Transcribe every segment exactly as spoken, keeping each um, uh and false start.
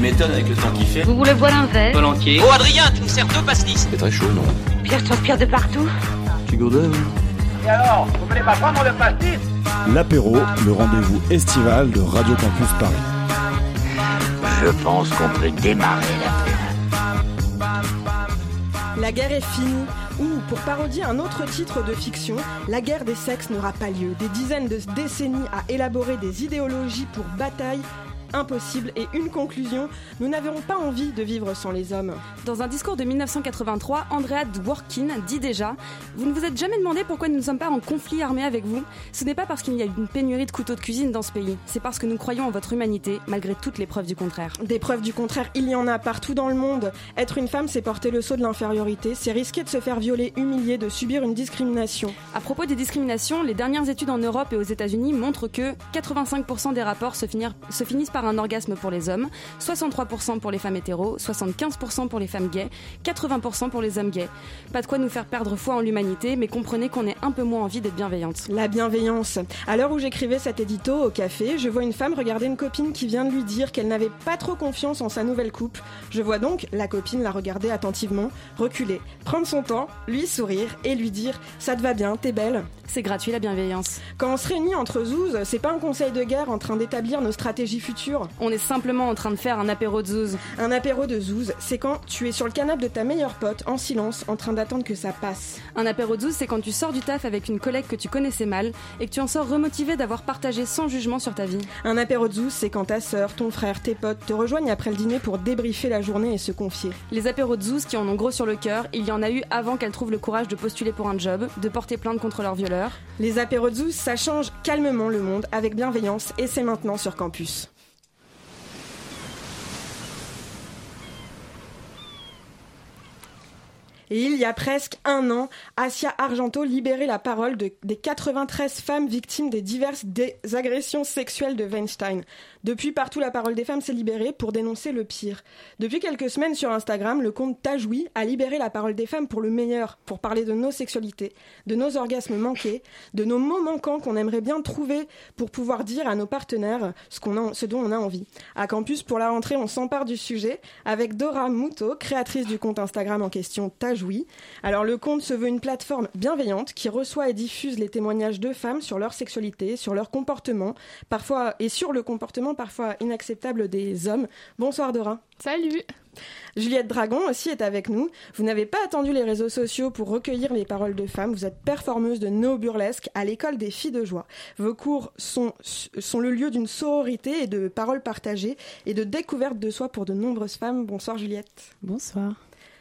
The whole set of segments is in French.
m'étonnes avec le temps qu'il fait. Vous voulez boire un verre? Volontiers. Oh Adrien, tu me sers deux pastis. C'est très chaud, non? Pierre transpire de partout. Tu gourdin? Et alors, vous voulez pas prendre le pastis? L'apéro, le rendez-vous estival de Radio Campus Paris. Je pense qu'on peut démarrer l'apéro. La guerre est finie. Ou, pour parodier un autre titre de fiction, la guerre des sexes n'aura pas lieu. Des dizaines de décennies à élaborer des idéologies pour bataille impossible et une conclusion, nous n'avons pas envie de vivre sans les hommes. Dans un discours de dix-neuf cent quatre-vingt-trois, Andrea Dworkin dit déjà « Vous ne vous êtes jamais demandé pourquoi nous ne sommes pas en conflit armé avec vous ? Ce n'est pas parce qu'il y a une pénurie de couteaux de cuisine dans ce pays, c'est parce que nous croyons en votre humanité, malgré toutes les preuves du contraire. » Des preuves du contraire, il y en a partout dans le monde. Être une femme, c'est porter le sceau de l'infériorité, c'est risquer de se faire violer, humilier, de subir une discrimination. À propos des discriminations, les dernières études en Europe et aux États-Unis montrent que quatre-vingt-cinq pour cent des rapports se, finir, se finissent par un orgasme pour les hommes, soixante-trois pour cent pour les femmes hétéros, soixante-quinze pour cent pour les femmes gays, quatre-vingts pour cent pour les hommes gays. Pas de quoi nous faire perdre foi en l'humanité, mais comprenez qu'on ait un peu moins envie d'être bienveillante. La bienveillance. À l'heure où j'écrivais cet édito au café, je vois une femme regarder une copine qui vient de lui dire qu'elle n'avait pas trop confiance en sa nouvelle coupe. Je vois donc la copine la regarder attentivement, reculer, prendre son temps, lui sourire et lui dire « Ça te va bien, t'es belle ». C'est gratuit la bienveillance. Quand on se réunit entre zouzes, c'est pas un conseil de guerre en train d'établir nos stratégies futures. On est simplement en train de faire un apéro de zouze. Un apéro de zouze, c'est quand tu es sur le canapé de ta meilleure pote, en silence, en train d'attendre que ça passe. Un apéro de zouze, c'est quand tu sors du taf avec une collègue que tu connaissais mal et que tu en sors remotivé d'avoir partagé sans jugement sur ta vie. Un apéro de zouze, c'est quand ta sœur, ton frère, tes potes te rejoignent après le dîner pour débriefer la journée et se confier. Les apéros de zouze qui en ont gros sur le cœur, il y en a eu avant qu'elles trouvent le courage de postuler pour un job, de porter plainte contre leur violeur. Les apéros de zouze, ça change calmement le monde, avec bienveillance, et c'est maintenant sur campus. Et il y a presque un an, Asia Argento libérait la parole de, des quatre-vingt-treize femmes victimes des diverses des agressions sexuelles de Weinstein. Depuis, partout, la parole des femmes s'est libérée pour dénoncer le pire. Depuis quelques semaines sur Instagram, le compte Tajoui a libéré la parole des femmes pour le meilleur, pour parler de nos sexualités, de nos orgasmes manqués, de nos mots manquants qu'on aimerait bien trouver pour pouvoir dire à nos partenaires ce, qu'on a, ce dont on a envie. À Campus, pour la rentrée, on s'empare du sujet avec Dora Muto, créatrice du compte Instagram en question Tajoui. Alors le compte se veut une plateforme bienveillante qui reçoit et diffuse les témoignages de femmes sur leur sexualité, sur leur comportement, parfois et sur le comportement parfois inacceptable des hommes. Bonsoir Dora. Salut. Juliette Dragon aussi est avec nous. Vous n'avez pas attendu les réseaux sociaux pour recueillir les paroles de femmes. Vous êtes performeuse de néo-burlesque à l'école des filles de joie. Vos cours sont, sont le lieu d'une sororité et de paroles partagées et de découverte de soi pour de nombreuses femmes. Bonsoir Juliette. Bonsoir.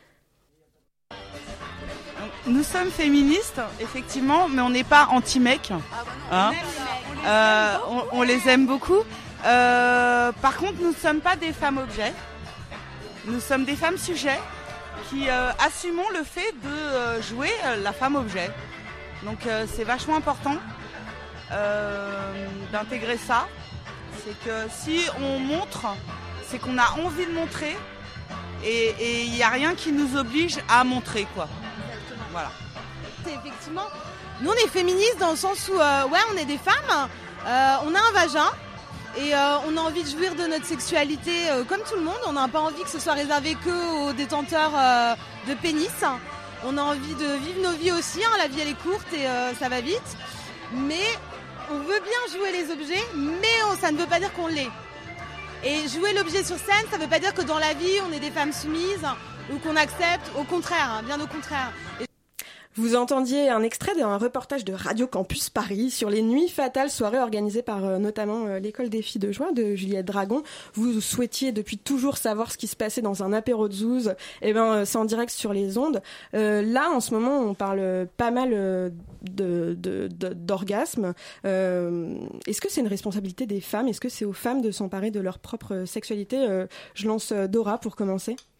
Nous sommes féministes, effectivement, mais on n'est pas anti-mecs. Hein euh, on, on les aime beaucoup. Euh, par contre, nous ne sommes pas des femmes objets. Nous sommes des femmes sujets qui euh, assumons le fait de euh, jouer euh, la femme objet. Donc euh, c'est vachement important euh, d'intégrer ça. C'est que si on montre, c'est qu'on a envie de montrer et il n'y a rien qui nous oblige à montrer, quoi. Voilà. C'est effectivement, nous on est féministes dans le sens où euh, ouais, on est des femmes, euh, on a un vagin et euh, on a envie de jouir de notre sexualité euh, comme tout le monde. On n'a pas envie que ce soit réservé que aux détenteurs euh, de pénis. On a envie de vivre nos vies aussi, hein. La vie elle est courte et euh, ça va vite. Mais on veut bien jouer les objets, mais on, ça ne veut pas dire qu'on l'est. Et jouer l'objet sur scène, ça ne veut pas dire que dans la vie on est des femmes soumises ou qu'on accepte, au contraire, hein, bien au contraire. Et vous entendiez un extrait d'un reportage de Radio Campus Paris sur les nuits fatales, soirées organisées par euh, notamment euh, l'école des filles de joie de Juliette Dragon. Vous souhaitiez depuis toujours savoir ce qui se passait dans un apéro de zouze. Eh ben, euh, c'est en direct sur les ondes. Euh, là, en ce moment, on parle pas mal euh, de, de, de, d'orgasme. Euh, est-ce que c'est une responsabilité des femmes ? Est-ce que c'est aux femmes de s'emparer de leur propre sexualité ? euh, Je lance Dora pour commencer.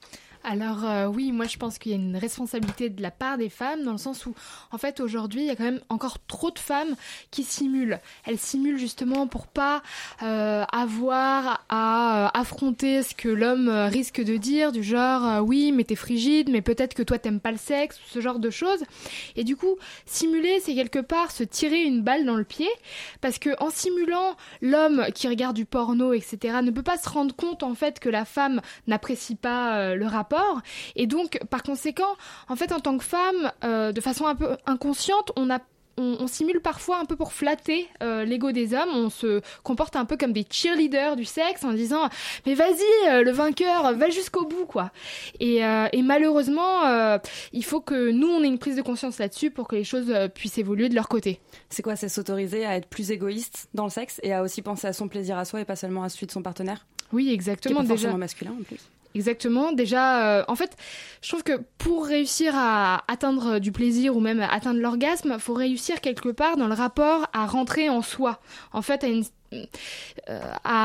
Alors euh, oui, moi je pense qu'il y a une responsabilité de la part des femmes dans le sens où en fait aujourd'hui il y a quand même encore trop de femmes qui simulent. Elles simulent justement pour pas euh, avoir à euh, affronter ce que l'homme euh, risque de dire, du genre euh, oui mais t'es frigide, mais peut-être que toi t'aimes pas le sexe, ce genre de choses. Et du coup simuler c'est quelque part se tirer une balle dans le pied parce que en simulant l'homme qui regarde du porno etc ne peut pas se rendre compte en fait que la femme n'apprécie pas euh, le rapport. Et donc, par conséquent, en fait, en tant que femme, euh, de façon un peu inconsciente, on a On, on simule parfois un peu pour flatter euh, l'ego des hommes, on se comporte un peu comme des cheerleaders du sexe en disant mais vas-y euh, le vainqueur va jusqu'au bout quoi. Et, euh, et malheureusement euh, il faut que nous on ait une prise de conscience là-dessus pour que les choses euh, puissent évoluer de leur côté. C'est quoi, c'est s'autoriser à être plus égoïste dans le sexe et à aussi penser à son plaisir à soi et pas seulement à celui de son partenaire? Oui exactement, qui est pas déjà forcément masculin en plus. Exactement. Déjà, euh, en fait, je trouve que pour réussir à atteindre du plaisir ou même atteindre l'orgasme, faut réussir quelque part dans le rapport à rentrer en soi. En fait, à une euh,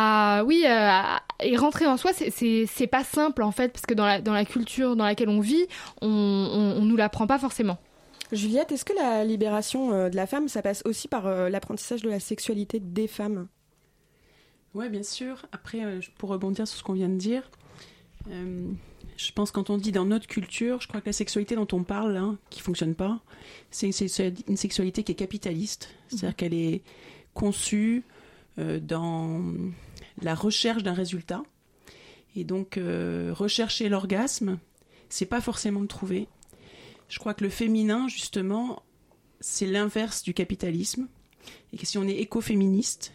à oui, euh, à, et rentrer en soi, c'est c'est c'est pas simple en fait, parce que dans la dans la culture dans laquelle on vit, on on, on nous l'apprend pas forcément. Juliette, est-ce que la libération euh, de la femme, ça passe aussi par euh, l'apprentissage de la sexualité des femmes? Ouais, bien sûr. Après, euh, pour rebondir sur ce qu'on vient de dire. Euh, je pense quand on dit dans notre culture, je crois que la sexualité dont on parle, hein, qui fonctionne pas, c'est une sexualité qui est capitaliste, c'est-à-dire mmh. qu'elle est conçue euh, dans la recherche d'un résultat, et donc euh, rechercher l'orgasme, c'est pas forcément le trouver. Je crois que le féminin, justement, c'est l'inverse du capitalisme, et que si on est écoféministe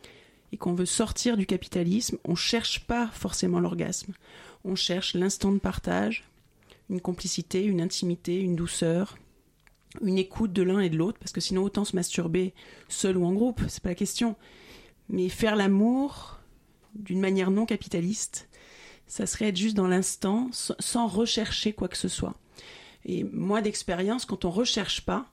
et qu'on veut sortir du capitalisme, on cherche pas forcément l'orgasme. On cherche l'instant de partage, une complicité, une intimité, une douceur, une écoute de l'un et de l'autre, parce que sinon autant se masturber seul ou en groupe, c'est pas la question. Mais faire l'amour d'une manière non capitaliste, ça serait être juste dans l'instant, sans rechercher quoi que ce soit. Et moi d'expérience, quand on recherche pas,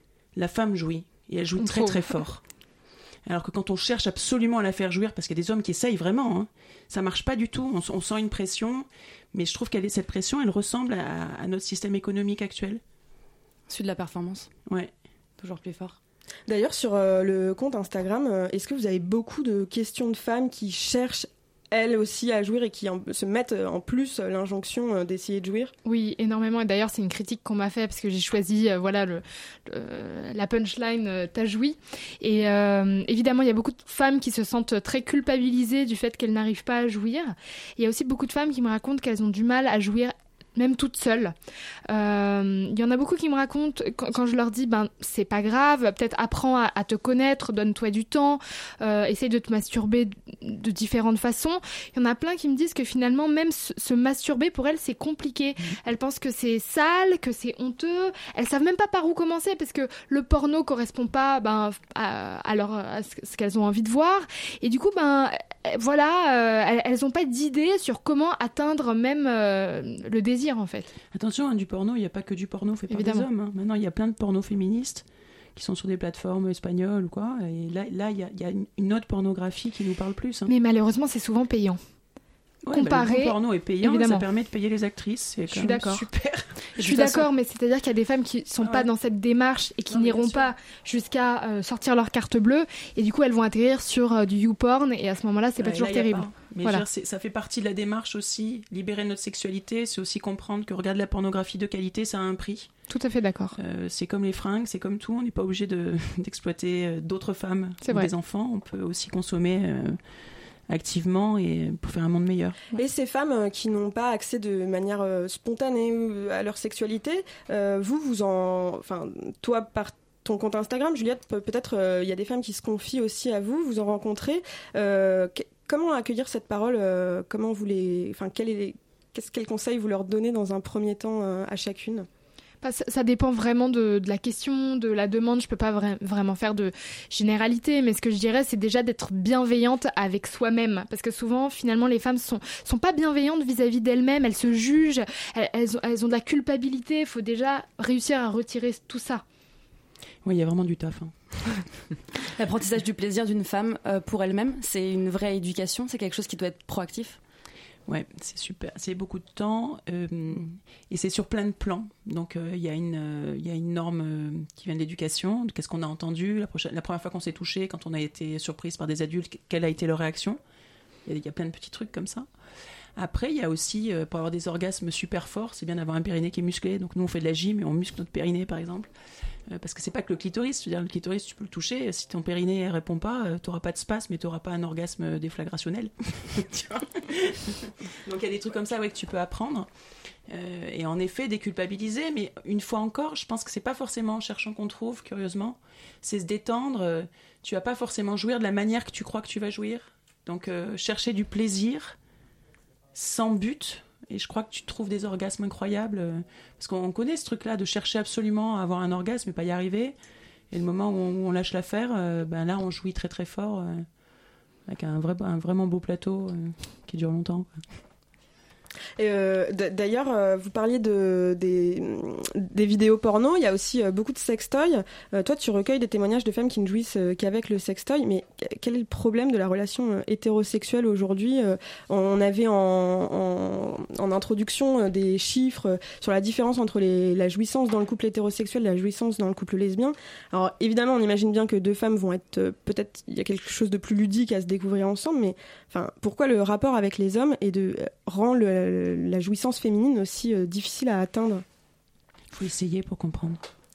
la femme jouit, et elle joue très très fort. Alors que quand on cherche absolument à la faire jouir, parce qu'il y a des hommes qui essayent vraiment, hein, ça marche pas du tout, on, on sent une pression, mais je trouve qu'elle est, cette pression, elle ressemble à, à notre système économique actuel. Celui de la performance. Ouais. Toujours plus fort. D'ailleurs, sur euh, le compte Instagram, euh, est-ce que vous avez beaucoup de questions de femmes qui cherchent elles aussi à jouir et qui en, se mettent en plus l'injonction euh, d'essayer de jouir? Oui, énormément. Et d'ailleurs, c'est une critique qu'on m'a fait parce que j'ai choisi euh, voilà, le, le, la punchline euh, « t'as joui ». Et euh, évidemment, il y a beaucoup de femmes qui se sentent très culpabilisées du fait qu'elles n'arrivent pas à jouir. Il y a aussi beaucoup de femmes qui me racontent qu'elles ont du mal à jouir même toute seule. Il euh, y en a beaucoup qui me racontent, quand, quand je leur dis, ben, c'est pas grave, peut-être apprends à, à te connaître, donne-toi du temps, euh, essaye de te masturber de, de différentes façons. Il y en a plein qui me disent que finalement, même se, se masturber, pour elles, c'est compliqué. Mmh. Elles pensent que c'est sale, que c'est honteux. Elles savent même pas par où commencer, parce que le porno correspond pas ben, à, à, leur, à ce qu'elles ont envie de voir. Et du coup, ben, voilà, euh, elles, elles ont pas d'idée sur comment atteindre même euh, le désir, en fait. Attention, hein, du porno, il n'y a pas que du porno fait par Évidemment. des hommes. Hein. Maintenant, il y a plein de pornos féministes qui sont sur des plateformes espagnoles ou quoi. Et là, là, il y a, il y a une autre pornographie qui nous parle plus. Hein. Mais malheureusement, c'est souvent payant. Ouais, Comparé, bah, le bon porno est payant, évidemment. Ça permet de payer les actrices. C'est Je suis d'accord. Super. Je suis d'accord, façon... mais c'est-à-dire qu'il y a des femmes qui sont ah ouais. pas dans cette démarche et qui non, n'iront pas jusqu'à euh, sortir leur carte bleue, et du coup elles vont atterrir sur euh, du YouPorn, et à ce moment-là, c'est ouais, pas toujours terrible. Pas. Mais voilà. dire, ça fait partie de la démarche aussi. Libérer notre sexualité, c'est aussi comprendre que regarder la pornographie de qualité, ça a un prix. Tout à fait d'accord. Euh, c'est comme les fringues, c'est comme tout. On n'est pas obligé de, d'exploiter d'autres femmes ou des enfants. On peut aussi consommer euh, activement et pour faire un monde meilleur. Et ces femmes qui n'ont pas accès de manière euh, spontanée à leur sexualité, euh, vous, vous en... Enfin, toi, par ton compte Instagram, Juliette, peut-être il euh, y a des femmes qui se confient aussi à vous, vous en rencontrez. Euh, qu- comment accueillir cette parole euh, Comment vous les... Enfin, quel est... Qu'est-ce, quel conseil vous leur donnez dans un premier temps euh, à chacune ? Ça, ça dépend vraiment de, de la question, de la demande. Je peux pas vra- vraiment faire de généralité, mais ce que je dirais, c'est déjà d'être bienveillante avec soi-même, parce que souvent, finalement, les femmes sont sont pas bienveillantes vis-à-vis d'elles-mêmes. Elles se jugent, elles, elles, ont, elles ont de la culpabilité. Il faut déjà réussir à retirer tout ça. Oui, il y a vraiment du taf. Hein. L'apprentissage du plaisir d'une femme euh, pour elle-même, c'est une vraie éducation. C'est quelque chose qui doit être proactif. Ouais, c'est super. C'est beaucoup de temps euh, et c'est sur plein de plans. Donc, il euh, y, euh, y a une norme euh, qui vient de l'éducation. Qu'est-ce qu'on a entendu la, prochaine, la première fois qu'on s'est touché, quand on a été surprise par des adultes, quelle a été leur réaction? Il y, y a plein de petits trucs comme ça. Après, il y a aussi, euh, pour avoir des orgasmes super forts, c'est bien d'avoir un périnée qui est musclé. Donc, nous, on fait de la gym et on muscle notre périnée, par exemple. Euh, parce que c'est pas que le clitoris. Je veux dire, le clitoris, tu peux le toucher. Si ton périnée ne répond pas, euh, tu n'auras pas de spasme, mais tu n'auras pas un orgasme déflagrationnel. Tu vois. Donc, il y a des trucs comme ça ouais, que tu peux apprendre. Euh, et en effet, déculpabiliser. Mais une fois encore, je pense que c'est pas forcément en cherchant qu'on trouve, curieusement. C'est se détendre. Euh, tu vas pas forcément jouir de la manière que tu crois que tu vas jouir. Donc, euh, chercher du plaisir sans but, et je crois que tu trouves des orgasmes incroyables, euh, parce qu'on connaît ce truc-là de chercher absolument à avoir un orgasme et pas y arriver, et le moment où on, où on lâche l'affaire, euh, ben là on jouit très très fort, euh, avec un, vrai, un vraiment beau plateau euh, qui dure longtemps, quoi. Et euh, d- d'ailleurs, euh, vous parliez de, des, des vidéos porno, il y a aussi euh, beaucoup de sextoys. Euh, toi, tu recueilles des témoignages de femmes qui ne jouissent euh, qu'avec le sextoy, mais quel est le problème de la relation euh, hétérosexuelle aujourd'hui? euh, On avait en, en, en introduction euh, des chiffres euh, sur la différence entre les, la jouissance dans le couple hétérosexuel et la jouissance dans le couple lesbien. Alors évidemment, on imagine bien que deux femmes vont être, euh, peut-être, il y a quelque chose de plus ludique à se découvrir ensemble, mais enfin, pourquoi le rapport avec les hommes est de, euh, rend le la jouissance féminine aussi euh, difficile à atteindre? Il faut essayer pour comprendre.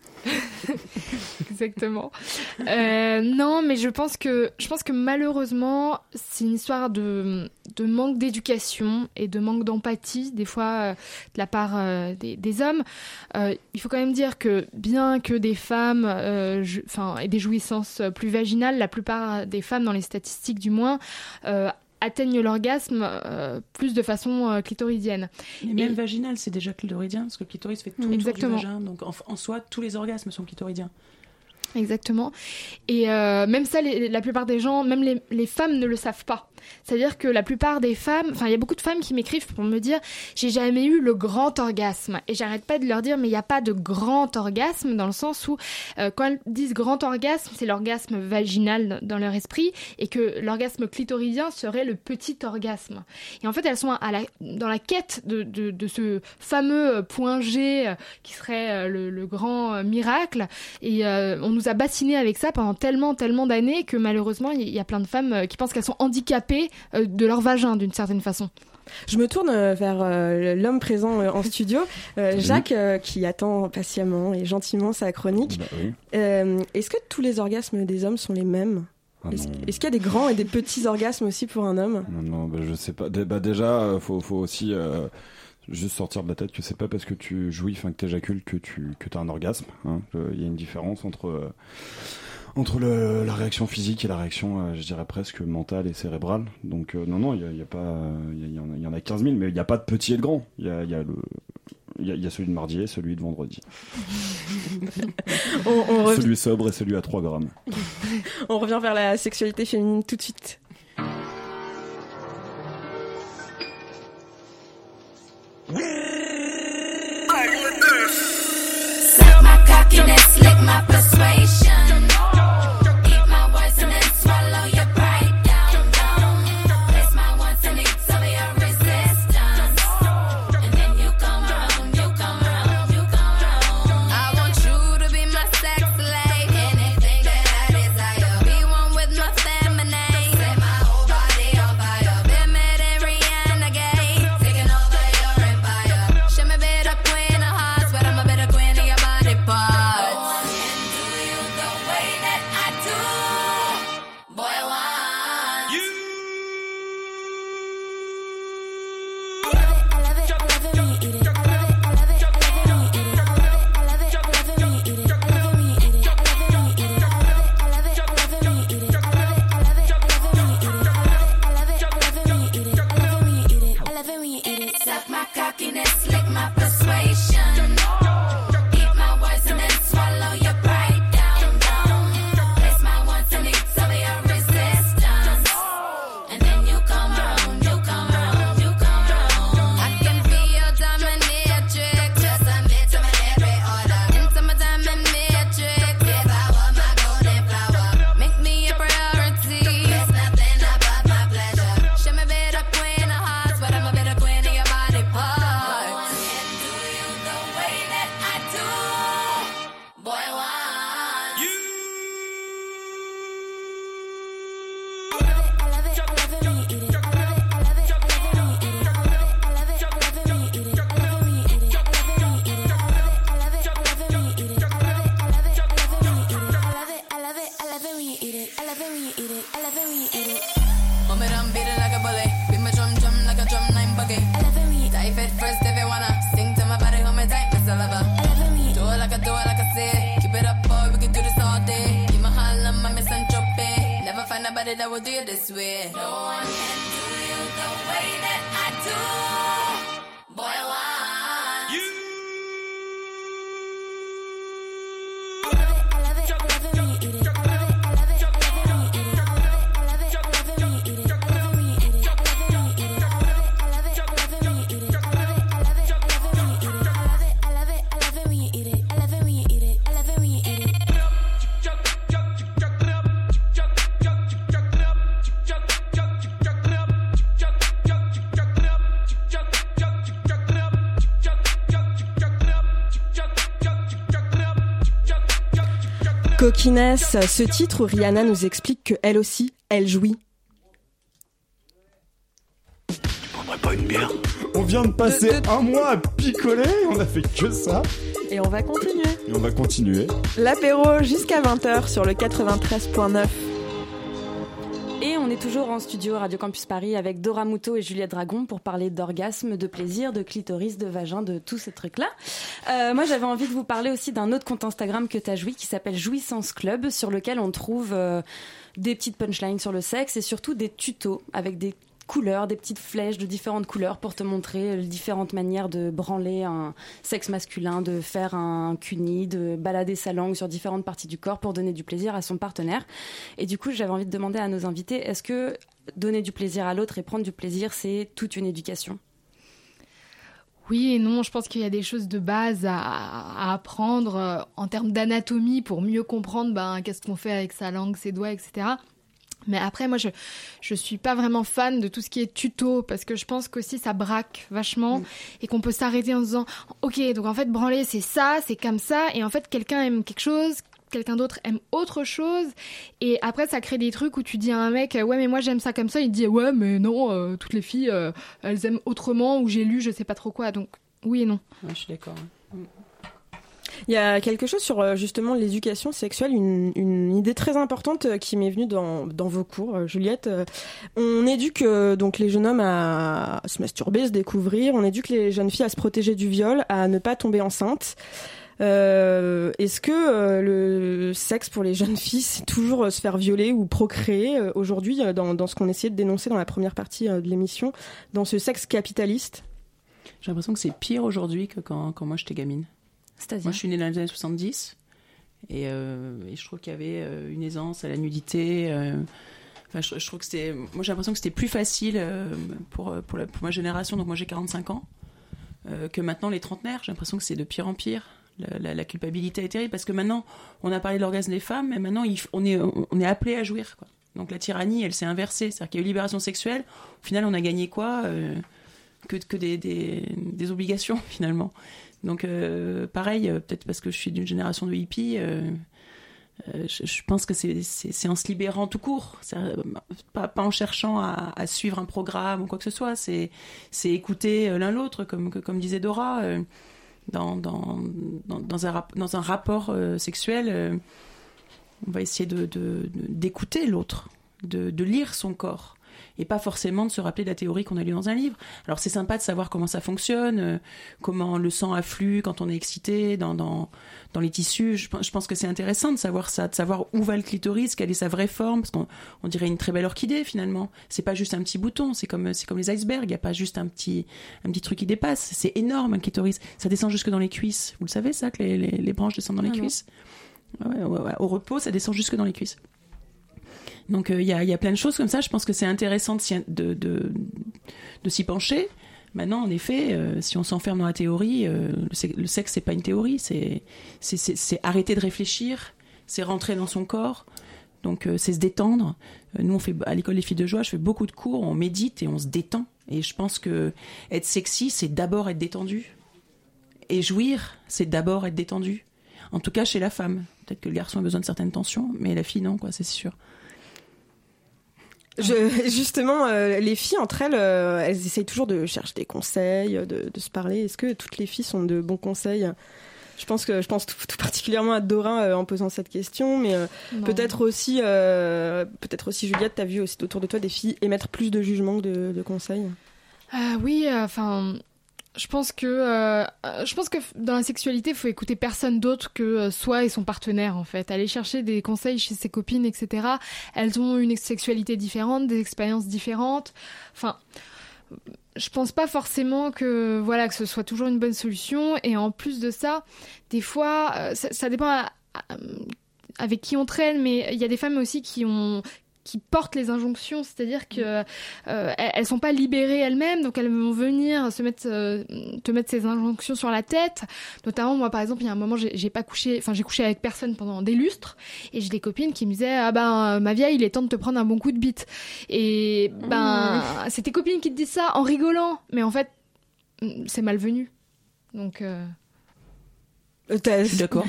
Exactement. Euh, non, mais je pense que je pense que malheureusement, c'est une histoire de de manque d'éducation et de manque d'empathie des fois euh, de la part euh, des, des hommes. Euh, il faut quand même dire que bien que des femmes, euh, enfin, aient des jouissances plus vaginales, la plupart des femmes, dans les statistiques du moins, euh, atteignent l'orgasme euh, plus de façon euh, clitoridienne. Mais même et... vaginal, c'est déjà clitoridien, parce que le clitoris fait tout le tour du vagin, donc en, en soi, tous les orgasmes sont clitoridiens. Exactement. Et euh, même ça, les, la plupart des gens, même les, les femmes ne le savent pas. C'est-à-dire que la plupart des femmes, enfin il y a beaucoup de femmes qui m'écrivent pour me dire « j'ai jamais eu le grand orgasme ». Et j'arrête pas de leur dire « mais il n'y a pas de grand orgasme » dans le sens où euh, quand elles disent grand orgasme, c'est l'orgasme vaginal dans leur esprit et que l'orgasme clitoridien serait le petit orgasme. Et en fait elles sont à la, dans la quête de, de, de ce fameux point G euh, qui serait euh, le, le grand euh, miracle et euh, on nous a bassiné avec ça pendant tellement tellement d'années que malheureusement il y a plein de femmes euh, qui pensent qu'elles sont handicapées de leur vagin d'une certaine façon. Je me tourne vers euh, l'homme présent euh, en studio, euh, Jacques, euh, qui attend patiemment et gentiment sa chronique. Bah oui. euh, est-ce que tous les orgasmes des hommes sont les mêmes? Ah est-ce, est-ce qu'il y a des grands et des petits orgasmes aussi pour un homme? Non, non, bah, je sais pas. Bah, déjà, faut, faut aussi euh, juste sortir de la tête que c'est pas parce que tu jouis, enfin que t'éjacules que tu que t'as un orgasme. Hein. Il y a une différence entre euh, entre le, la réaction physique et la réaction, euh, je dirais presque mentale et cérébrale. Donc euh, non, non, il y a, y a pas, il y, y, y en a quinze mille, mais il n'y a pas de petit et de grand. Il y a, y a le, il y a, y a celui de mardi et celui de vendredi. on, on rev... Celui sobre et celui à trois grammes. On revient vers la sexualité féminine tout de suite. Suck my cockiness, lick my persuasion. Eat my words and then swallow your pride down, down. Place my wants and needs of your resistance. And then you come around, you come around, you come around. I want you to be my sex slave. Anything that I desire. Be one with my feminine. Set my whole body on fire. Been mad at Rihanna gay. Taking over your empire. Show me a bit of queen of hearts, but I'm a bit of queen of your body parts. nobody that will do you this way. No one can do you the way that I do. Boy, I want you. I love it, I love it, I love it when you eat it. I love it, I love it, I love it when you eat it. I love it, I love it, I love it when you eat it. I love it when you eat it. I love it when you eat it. I love it, I love it, I love it when you eat it. I love it, I love it, I love it when you eat it. I love it, I love it, I love it when you eat it. I love it when you eat it. I love it when you eat it. Coquinesse, ce titre où Rihanna nous explique qu'elle aussi, elle jouit. Tu prendrais pas une bière ? On vient de passer de, de... un mois à picoler, on a fait que ça. Et on va continuer. Et on va continuer. L'apéro jusqu'à vingt heures sur le quatre-vingt-treize neuf. Et on est toujours en studio Radio Campus Paris avec Dora Moutot et Juliette Dragon pour parler d'orgasme, de plaisir, de clitoris, de vagin, de tous ces trucs-là. Euh, moi, j'avais envie de vous parler aussi d'un autre compte Instagram que t'as joui qui s'appelle Jouissance Club, sur lequel on trouve euh, des petites punchlines sur le sexe et surtout des tutos avec des couleurs, des petites flèches de différentes couleurs pour te montrer les différentes manières de branler un sexe masculin, de faire un cuni, de balader sa langue sur différentes parties du corps pour donner du plaisir à son partenaire. Et du coup, j'avais envie de demander à nos invités, est-ce que donner du plaisir à l'autre et prendre du plaisir, c'est toute une éducation ? Oui et non, je pense qu'il y a des choses de base à, à apprendre euh, en termes d'anatomie pour mieux comprendre ben, qu'est-ce qu'on fait avec sa langue, ses doigts, et cetera. Mais après, moi, je je suis pas vraiment fan de tout ce qui est tuto parce que je pense qu'aussi ça braque vachement mmh. et qu'on peut s'arrêter en se disant « Ok, donc en fait, branler, c'est ça, c'est comme ça. » Et en fait, quelqu'un aime quelque chose, quelqu'un d'autre aime autre chose. Et après, ça crée des trucs où tu dis à un mec « Ouais, mais moi, j'aime ça comme ça. » Il te dit « Ouais, mais non, euh, toutes les filles, euh, elles aiment autrement ou j'ai lu, je sais pas trop quoi. » Donc, oui et non. Ouais, je suis d'accord. Mmh. Il y a quelque chose sur justement l'éducation sexuelle, une, une idée très importante qui m'est venue dans, dans vos cours, Juliette. On éduque donc les jeunes hommes à se masturber, se découvrir. On éduque les jeunes filles à se protéger du viol, à ne pas tomber enceinte. Euh, est-ce que euh, le sexe pour les jeunes filles, c'est toujours euh, se faire violer ou procréer euh, aujourd'hui euh, dans, dans ce qu'on essayait de dénoncer dans la première partie euh, de l'émission, dans ce sexe capitaliste ? J'ai l'impression que c'est pire aujourd'hui que quand, quand moi j'étais gamine. C'est-à-dire ? Moi, je suis née dans les années soixante-dix et, euh, et je trouve qu'il y avait euh, une aisance à la nudité. Euh, enfin, je, je trouve que c'était. Moi, j'ai l'impression que c'était plus facile euh, pour, pour, la, pour ma génération, donc moi j'ai quarante-cinq ans, euh, que maintenant les trentenaires. J'ai l'impression que c'est de pire en pire. La, la, la culpabilité est terrible parce que maintenant, on a parlé de l'orgasme des femmes, mais maintenant, il, on est, on est appelé à jouir, quoi. Donc la tyrannie, elle s'est inversée. C'est-à-dire qu'il y a eu libération sexuelle. Au final, on a gagné quoi euh, que, que des, des, des obligations, finalement. Donc, euh, pareil, euh, peut-être parce que je suis d'une génération de hippies, euh, euh, je, je pense que c'est, c'est, c'est en se libérant tout court. C'est, euh, pas, pas en cherchant à, à suivre un programme ou quoi que ce soit. C'est, c'est écouter l'un l'autre, comme, comme disait Dora. Euh, dans, dans, dans, dans, un, dans un rapport euh, sexuel, euh, on va essayer de, de, de, d'écouter l'autre, de, de lire son corps. Et pas forcément de se rappeler de la théorie qu'on a lue dans un livre. Alors c'est sympa de savoir comment ça fonctionne, euh, comment le sang afflue quand on est excité dans, dans, dans les tissus. Je, je pense que c'est intéressant de savoir ça, de savoir où va le clitoris, quelle est sa vraie forme, parce qu'on on dirait une très belle orchidée finalement. C'est pas juste un petit bouton, c'est comme, c'est comme les icebergs, il n'y a pas juste un petit, un petit truc qui dépasse. C'est énorme un clitoris, ça descend jusque dans les cuisses. Vous le savez ça, que les, les, les branches descendent dans les ah cuisses ouais, ouais, ouais. Au repos, ça descend jusque dans les cuisses. Donc il euh, y, a, y a plein de choses comme ça. Je pense que c'est intéressant de, s'y, de, de, de s'y pencher. Maintenant, en effet, euh, si on s'enferme dans la théorie, euh, le, le sexe, c'est pas une théorie. C'est, c'est, c'est, c'est arrêter de réfléchir, c'est rentrer dans son corps. Donc euh, c'est se détendre. Euh, nous, on fait à l'école des filles de joie, je fais beaucoup de cours, on médite et on se détend. Et je pense que être sexy, c'est d'abord être détendu. Et jouir, c'est d'abord être détendu. En tout cas, chez la femme. Peut-être que le garçon a besoin de certaines tensions, mais la fille, non, quoi, c'est sûr. Je, justement, euh, les filles entre elles, euh, elles essayent toujours de chercher des conseils, de, de se parler. Est-ce que toutes les filles sont de bons conseils ? Je pense que je pense tout, tout particulièrement à Dora euh, en posant cette question, mais euh, peut-être aussi, euh, peut-être aussi Juliette, t'as vu aussi autour de toi des filles émettre plus de jugements que de, de conseils. Euh, oui, enfin. Euh, Je pense que euh, je pense que dans la sexualité, il faut écouter personne d'autre que euh, soi et son partenaire en fait. Aller chercher des conseils chez ses copines, et cetera. Elles ont une sexualité différente, des expériences différentes. Enfin, je pense pas forcément que voilà que ce soit toujours une bonne solution. Et en plus de ça, des fois, euh, ça, ça dépend à, à, avec qui on traîne, mais il y a des femmes aussi qui ont qui portent les injonctions, c'est-à-dire que euh, elles sont pas libérées elles-mêmes, donc elles vont venir se mettre, euh, te mettre ces injonctions sur la tête. Notamment moi, par exemple, il y a un moment, j'ai, j'ai pas couché, enfin j'ai couché avec personne pendant des lustres, et j'ai des copines qui me disaient ah ben ma vieille, il est temps de te prendre un bon coup de bite. Et ben mmh. c'est tes copines qui te disent ça en rigolant, mais en fait c'est malvenu. Donc euh... Je suis d'accord.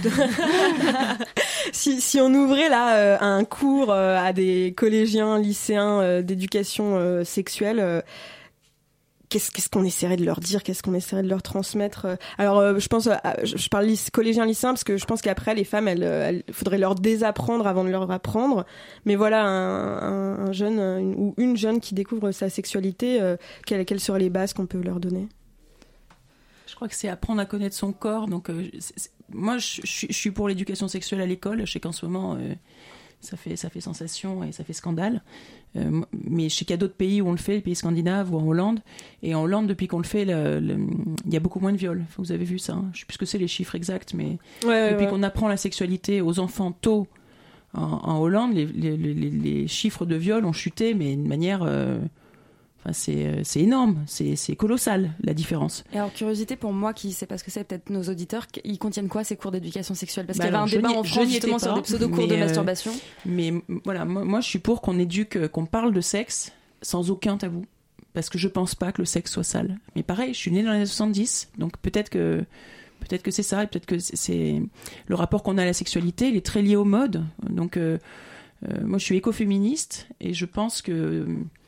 si, si on ouvrait là euh, un cours euh, à des collégiens, lycéens euh, d'éducation euh, sexuelle, euh, qu'est-ce, qu'est-ce qu'on essaierait de leur dire, qu'est-ce qu'on essaierait de leur transmettre euh, Alors, euh, je pense, euh, je, je parle lycée, collégiens, lycéens, parce que je pense qu'après les femmes, elles, elles, faudrait leur désapprendre avant de leur apprendre. Mais voilà, un, un, un jeune une, ou une jeune qui découvre sa sexualité, euh, quelles, quelles seraient les bases qu'on peut leur donner ? Je crois que c'est apprendre à connaître son corps. Donc, euh, c'est, c'est, moi, je, je, je suis pour l'éducation sexuelle à l'école. Je sais qu'en ce moment, euh, ça fait, ça fait sensation et ça fait scandale. Euh, mais je sais qu'il y a d'autres pays où on le fait, les pays scandinaves ou en Hollande. Et en Hollande, depuis qu'on le fait, le, le, il y a beaucoup moins de viols. Vous avez vu ça, hein. Je ne sais plus ce que c'est les chiffres exacts, mais ouais, depuis ouais. qu'on apprend la sexualité aux enfants tôt en, en Hollande, les, les, les, les chiffres de viols ont chuté, mais de manière... Euh, Enfin, c'est, c'est énorme, c'est, c'est colossal la différence. Et alors, curiosité pour moi qui sait pas ce que c'est, peut-être nos auditeurs, ils contiennent quoi ces cours d'éducation sexuelle ? Parce bah qu'il y avait un débat en France justement pas, sur des pseudo-cours de euh, masturbation. Mais voilà, moi, moi je suis pour qu'on éduque, qu'on parle de sexe sans aucun tabou. Parce que je pense pas que le sexe soit sale. Mais pareil, je suis née dans les années soixante-dix, donc peut-être que, peut-être que c'est ça, et peut-être que c'est, c'est... le rapport qu'on a à la sexualité, il est très lié aux modes. Donc, euh, euh, moi je suis écoféministe, et je pense que.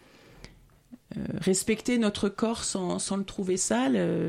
Euh, respecter notre corps sans, sans le trouver sale, euh,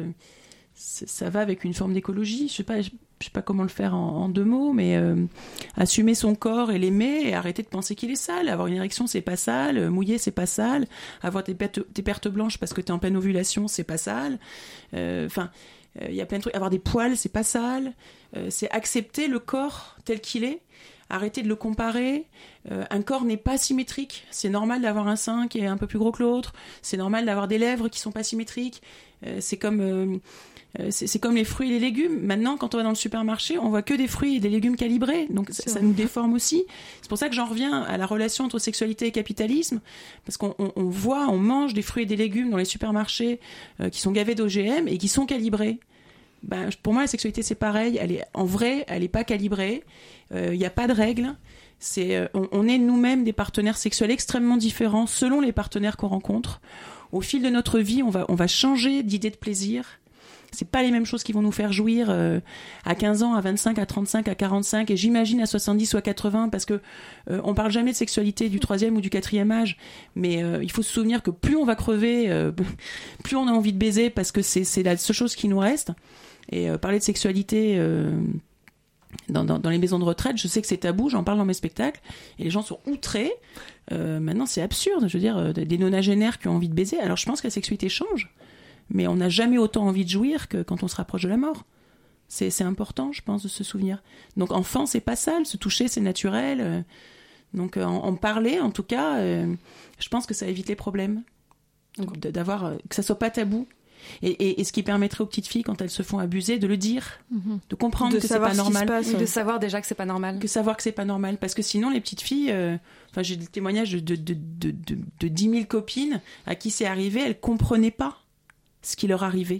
ça va avec une forme d'écologie. Je sais pas, je, je sais pas comment le faire en, en deux mots, mais euh, assumer son corps et l'aimer et arrêter de penser qu'il est sale. Avoir une érection, c'est pas sale. Mouiller, c'est pas sale. Avoir des pertes, des pertes blanches parce que t'es en pleine ovulation, c'est pas sale. Enfin, euh, il euh, y a plein de trucs. Avoir des poils, c'est pas sale. Euh, c'est accepter le corps tel qu'il est. Arrêtez de le comparer. Euh, un corps n'est pas symétrique. C'est normal d'avoir un sein qui est un peu plus gros que l'autre. C'est normal d'avoir des lèvres qui sont pas symétriques. Euh, c'est comme euh, c'est, c'est comme les fruits et les légumes. Maintenant, quand on va dans le supermarché, on voit que des fruits et des légumes calibrés. Donc ça, ça nous déforme aussi. C'est pour ça que j'en reviens à la relation entre sexualité et capitalisme, parce qu'on on, on voit, on mange des fruits et des légumes dans les supermarchés euh, qui sont gavés d'O G M et qui sont calibrés. Ben, pour moi, la sexualité, c'est pareil. Elle est, en vrai, elle n'est pas calibrée. Il euh, n'y a pas de règles. C'est, euh, on, on est nous-mêmes des partenaires sexuels extrêmement différents selon les partenaires qu'on rencontre. Au fil de notre vie, on va, on va changer d'idée de plaisir. C'est pas les mêmes choses qui vont nous faire jouir euh, à quinze ans, à vingt-cinq, à trente-cinq, à quarante-cinq, et j'imagine à soixante-dix ou à quatre-vingts, parce que euh, on parle jamais de sexualité du troisième ou du quatrième âge, mais euh, il faut se souvenir que plus on va crever, euh, plus on a envie de baiser, parce que c'est, c'est la seule chose qui nous reste. Et euh, parler de sexualité euh, dans, dans, dans les maisons de retraite, je sais que c'est tabou, j'en parle dans mes spectacles, et les gens sont outrés. Euh, maintenant, c'est absurde, je veux dire, euh, des nonagénaires qui ont envie de baiser. Alors je pense que la sexualité change, mais on n'a jamais autant envie de jouir que quand on se rapproche de la mort. C'est, c'est important, je pense, de se souvenir. Donc enfant, c'est pas sale, se toucher, c'est naturel. Euh, donc euh, en, en parler, en tout cas, euh, je pense que ça évite les problèmes. Donc d'avoir, euh, que ça soit pas tabou. Et, et, et ce qui permettrait aux petites filles, quand elles se font abuser, de le dire, mmh. de comprendre de que c'est pas normal, passe, ouais. de savoir déjà que c'est pas normal, que savoir que c'est pas normal, parce que sinon les petites filles, euh, enfin j'ai des témoignages de de de de, de, de dix mille copines à qui c'est arrivé, elles comprenaient pas ce qui leur arrivait,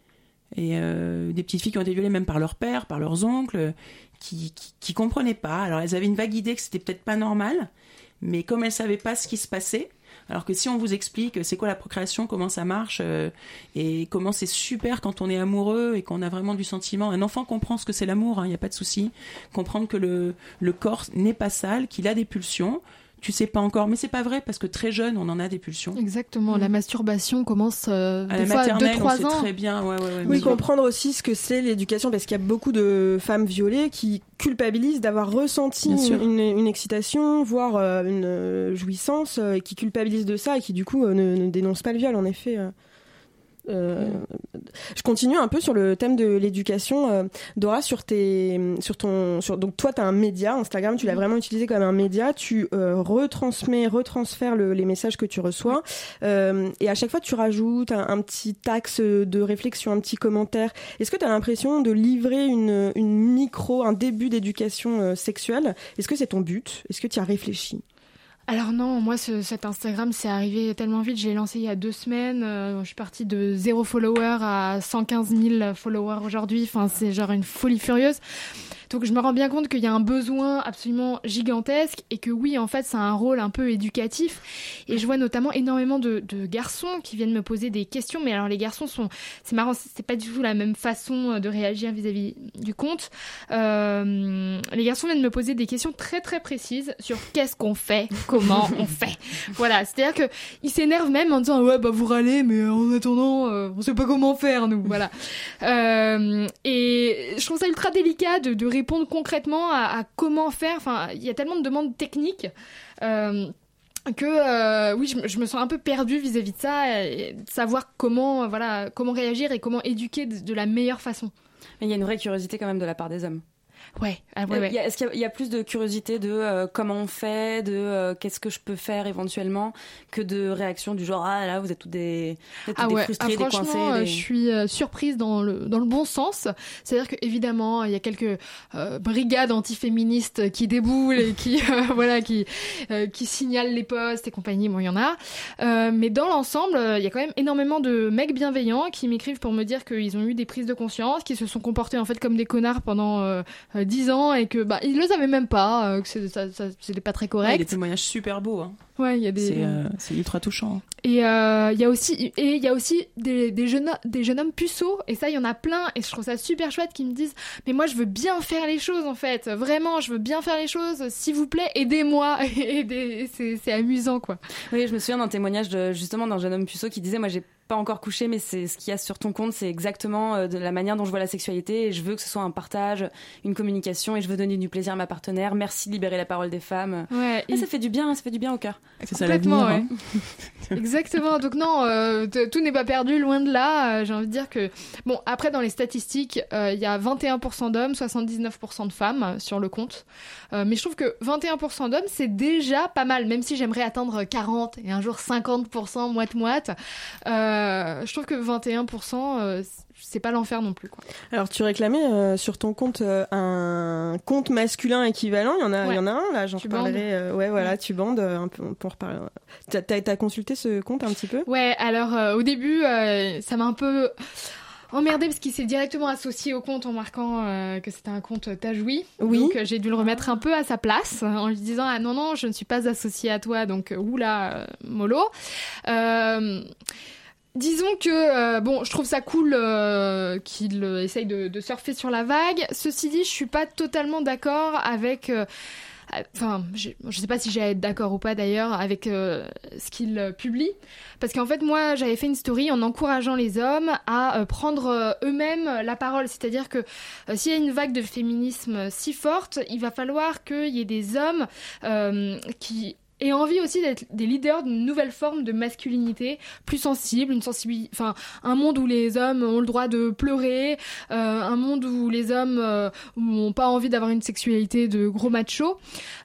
et euh, des petites filles qui ont été violées même par leur père, par leurs oncles, qui, qui qui comprenaient pas. Alors elles avaient une vague idée que c'était peut-être pas normal, mais comme elles savaient pas ce qui se passait. Alors que si on vous explique c'est quoi la procréation, comment ça marche, euh, et comment c'est super quand on est amoureux et qu'on a vraiment du sentiment. Un enfant comprend ce que c'est l'amour, il n'y a pas de souci. Comprendre que le, le corps n'est pas sale, qu'il a des pulsions. Tu sais pas encore, mais c'est pas vrai parce que très jeune, on en a des pulsions. Exactement, mmh. La masturbation commence euh, à des la fois à deux trois ans. Très très bien, ouais, ouais, ouais, oui, comprendre aussi ce que c'est l'éducation, parce qu'il y a beaucoup de femmes violées qui culpabilisent d'avoir ressenti une, une, une excitation, voire euh, une euh, jouissance, euh, et qui culpabilisent de ça et qui du coup euh, ne, ne dénoncent pas le viol, en effet. Euh. Euh, mmh. Je continue un peu sur le thème de l'éducation. Euh, Dora, sur tes, sur ton, sur, donc toi, tu as un média, Instagram, tu l'as mmh. vraiment utilisé comme un média, tu euh, retransmets, retransfères le, les messages que tu reçois, euh, et à chaque fois, tu rajoutes un, un petit axe de réflexion, un petit commentaire. Est-ce que tu as l'impression de livrer une, une micro, un début d'éducation euh, sexuelle ? Est-ce que c'est ton but ? Est-ce que tu y as réfléchi ? Alors non, moi ce, cet Instagram c'est arrivé tellement vite, j'ai lancé il y a deux semaines, euh, je suis partie de zéro follower à cent quinze mille followers aujourd'hui, enfin c'est genre une folie furieuse. Donc je me rends bien compte qu'il y a un besoin absolument gigantesque et que oui, en fait, ça a un rôle un peu éducatif. Et je vois notamment énormément de, de garçons qui viennent me poser des questions. Mais alors les garçons sont, c'est marrant, c'est pas du tout la même façon de réagir vis-à-vis du compte. Euh, les garçons viennent me poser des questions très très précises sur qu'est-ce qu'on fait, comment on fait. Voilà, c'est-à-dire que ils s'énervent même en disant ouais bah vous râlez, mais en attendant, euh, on sait pas comment faire nous. Voilà. Euh, et je trouve ça ultra délicat de, de répondre concrètement à, à comment faire. Enfin, il y a tellement de demandes techniques euh, que euh, oui, je, je me sens un peu perdue vis-à-vis de ça, et de savoir comment, voilà, comment réagir et comment éduquer de, de la meilleure façon. Mais il y a une vraie curiosité quand même de la part des hommes. Ouais, ah ouais, ouais. Y a, est-ce qu'il y a, il y a plus de curiosité de euh, comment on fait, de euh, qu'est-ce que je peux faire éventuellement, que de réactions du genre ah là vous êtes toutes des, vous êtes toutes ah des ouais. frustrés, ah, des coincés. Franchement, des... je suis euh, surprise dans le dans le bon sens. C'est-à-dire que évidemment il y a quelques euh, brigades antiféministes qui déboulent et qui euh, voilà qui euh, qui signalent les posts et compagnie. Bon il y en a, euh, mais dans l'ensemble il y a quand même énormément de mecs bienveillants qui m'écrivent pour me dire qu'ils ont eu des prises de conscience, qu'ils se sont comportés en fait comme des connards pendant euh, dix ans et que bah ils le savaient même pas, euh, que c'est, ça, ça, c'était pas très correct. Ouais, il y a des témoignages super beaux. Hein. Ouais, il y a des. C'est, euh, c'est ultra touchant. Et il euh, y a aussi et il y a aussi des, des jeunes des jeunes hommes puceaux et ça il y en a plein et je trouve ça super chouette qui me disent mais moi je veux bien faire les choses en fait, vraiment je veux bien faire les choses, s'il vous plaît aidez-moi et, et c'est c'est amusant quoi. Oui, je me souviens d'un témoignage de, justement d'un jeune homme puceau qui disait moi j'ai pas encore couché mais c'est ce qu'il y a sur ton compte, c'est exactement euh, de la manière dont je vois la sexualité et je veux que ce soit un partage, une communication et je veux donner du plaisir à ma partenaire, merci de libérer la parole des femmes. Ouais, et, et ça fait du bien, ça fait du bien au cœur. C'est ça l'avenir. Ouais. Hein. Exactement. Donc non, euh, t- tout n'est pas perdu, loin de là. Euh, j'ai envie de dire que bon, après dans les statistiques, il euh, y a vingt et un pour cent d'hommes, soixante-dix-neuf pour cent de femmes euh, sur le compte. Euh, mais je trouve que vingt et un pour cent d'hommes, c'est déjà pas mal, même si j'aimerais atteindre quarante et un jour cinquante pour cent moite-moite. Euh, je trouve que vingt et un pour cent, euh, c'est pas l'enfer non plus, quoi. Alors tu réclamais euh, sur ton compte euh, un compte masculin équivalent. Il y en a, il ouais. y en a un là. J'en tu reparlerai. Euh, ouais, voilà, ouais. tu bandes euh, un peu. On peut en reparler. T'as, t'as, t'as consulté ce compte un petit peu ? Ouais. Alors euh, au début, euh, ça m'a un peu emmerdé parce qu'il s'est directement associé au compte en marquant euh, que c'était un compte Tajoui. Oui. Donc euh, j'ai dû le remettre un peu à sa place en lui disant ah non non, je ne suis pas associée à toi. Donc euh, oula, euh, mollo. Euh, Disons que, euh, bon, je trouve ça cool euh, qu'il euh, essaye de, de surfer sur la vague. Ceci dit, je suis pas totalement d'accord avec... Euh, Enfin, je, je sais pas si j'ai être d'accord ou pas d'ailleurs avec euh, ce qu'il euh, publie. Parce qu'en fait, moi, j'avais fait une story en encourageant les hommes à euh, prendre euh, eux-mêmes la parole. C'est-à-dire que euh, s'il y a une vague de féminisme si forte, il va falloir qu'il y ait des hommes euh, qui... et envie aussi d'être des leaders d'une nouvelle forme de masculinité, plus sensible, une sensibilité, enfin un monde où les hommes ont le droit de pleurer, euh, un monde où les hommes euh, n'ont pas envie d'avoir une sexualité de gros machos.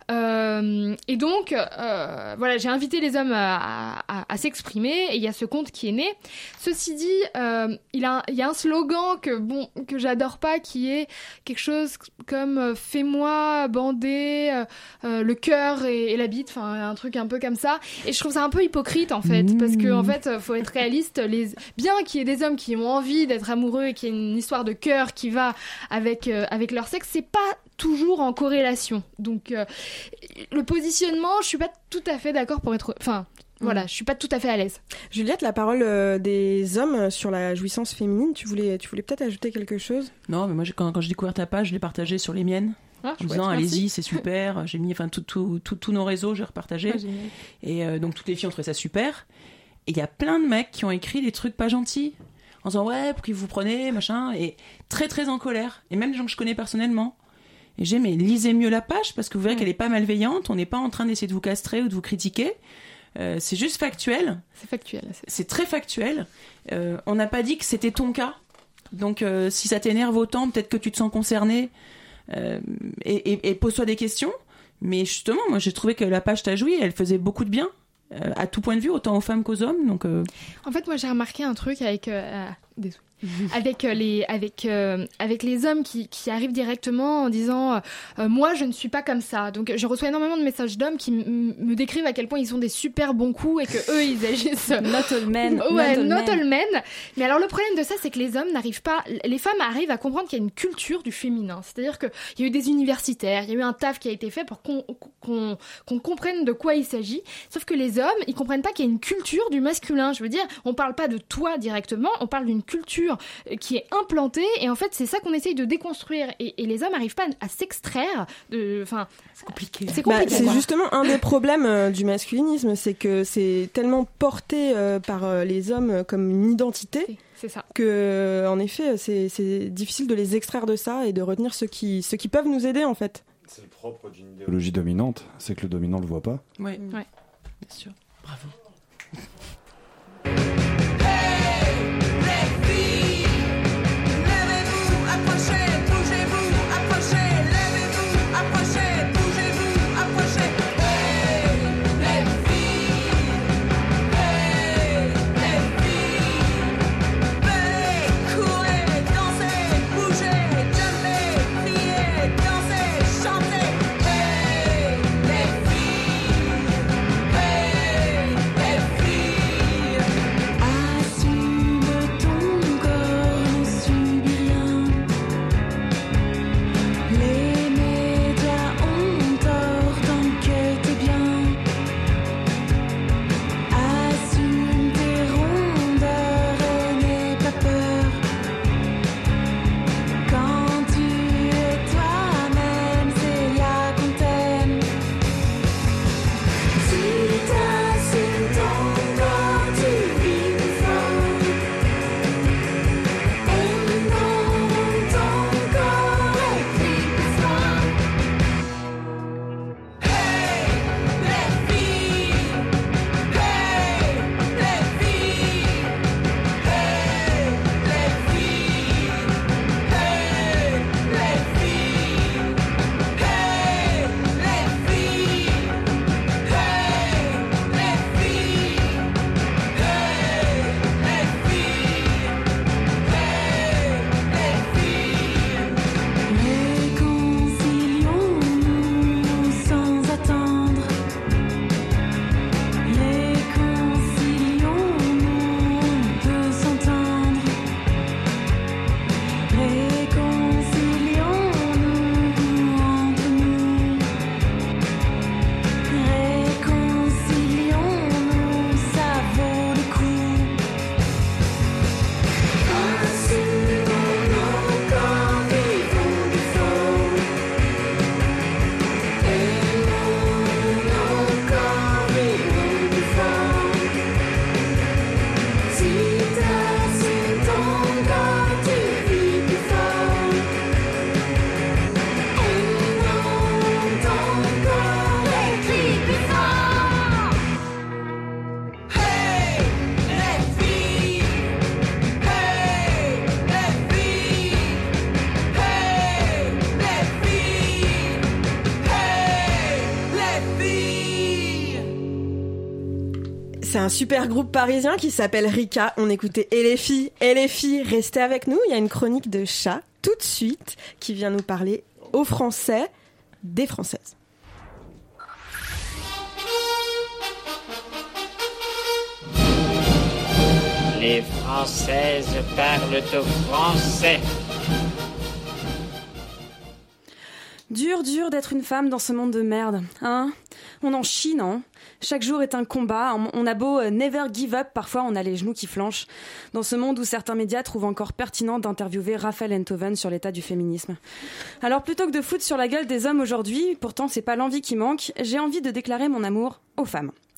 Euh, et donc, euh, voilà, j'ai invité les hommes à, à, à s'exprimer et il y a ce compte qui est né. Ceci dit, euh, il a, il y a un slogan que bon que j'adore pas, qui est quelque chose comme euh, fais-moi bander euh, euh, le cœur et, et la bite, enfin un truc un peu comme ça. Et je trouve ça un peu hypocrite en fait, mmh. parce que en fait, faut être réaliste. Les bien qu'il y ait des hommes qui ont envie d'être amoureux et qu'il y ait une histoire de cœur qui va avec euh, avec leur sexe, c'est pas toujours en corrélation. Donc euh, le positionnement, je suis pas tout à fait d'accord pour être... Enfin, voilà, je suis pas tout à fait à l'aise. Juliette, la parole euh, des hommes sur la jouissance féminine, tu voulais, tu voulais peut-être ajouter quelque chose ? Non, mais moi, j'ai, quand, quand j'ai découvert ta page, je l'ai partagée sur les miennes. Ah, en disant, allez-y, c'est super. J'ai mis, enfin, tous tout, tout, tout nos réseaux, j'ai repartagé. Ah, et euh, donc, toutes les filles ont trouvé ça super. Et il y a plein de mecs qui ont écrit des trucs pas gentils. En disant, ouais, pour qui vous prenez, machin. Et très, très en colère. Et même des gens que je connais personnellement. Et j'ai mais lisez mieux la page parce que vous verrez mmh. qu'elle est pas malveillante. On n'est pas en train d'essayer de vous castrer ou de vous critiquer. Euh, c'est juste factuel. C'est factuel. C'est, c'est très factuel. Euh, on n'a pas dit que c'était ton cas. Donc, euh, si ça t'énerve autant, peut-être que tu te sens concerné euh, et, et, et pose-toi des questions. Mais justement, moi, j'ai trouvé que la page T'as joui, elle faisait beaucoup de bien. Euh, à tout point de vue, autant aux femmes qu'aux hommes. Donc, euh... En fait, moi, j'ai remarqué un truc avec... Euh, désolé. avec euh, les avec euh, avec les hommes qui qui arrivent directement en disant euh, moi je ne suis pas comme ça. Donc je reçois énormément de messages d'hommes qui m- me décrivent à quel point ils sont des super bons coups et que eux ils agissent not all men, ouais not, all, not men. all men. Mais alors le problème de ça, c'est que les hommes n'arrivent pas, les femmes arrivent à comprendre qu'il y a une culture du féminin. C'est-à-dire que il y a eu des universitaires, il y a eu un taf qui a été fait pour qu'on qu'on qu'on comprenne de quoi il s'agit. Sauf que les hommes, ils comprennent pas qu'il y a une culture du masculin. Je veux dire, on parle pas de toi directement, on parle d'une culture qui est implantée, et en fait c'est ça qu'on essaye de déconstruire, et, et les hommes n'arrivent pas à, à s'extraire de... Enfin, c'est compliqué. C'est, compliqué, bah, c'est justement un des problèmes euh, du masculinisme, c'est que c'est tellement porté euh, par euh, les hommes comme une identité, c'est, c'est ça. que euh, en effet c'est, c'est difficile de les extraire de ça et de retenir ceux qui, ceux qui peuvent nous aider en fait. C'est le propre d'une idéologie dominante, c'est que le dominant le voit pas. Oui, ouais. Bien sûr. Bravo. C'est un super groupe parisien qui s'appelle Rika. On écoutait Et les filles, et les filles, restez avec nous. Il y a une chronique de Chat tout de suite qui vient nous parler aux Français des Françaises. Les Françaises parlent au français. Dur, dur d'être une femme dans ce monde de merde, hein ? On en chie, non ? Chaque jour est un combat, on a beau never give up, parfois on a les genoux qui flanchent. Dans ce monde où certains médias trouvent encore pertinent d'interviewer Raphaël Enthoven sur l'état du féminisme. Alors plutôt que de foutre sur la gueule des hommes aujourd'hui, pourtant c'est pas l'envie qui manque, j'ai envie de déclarer mon amour aux femmes.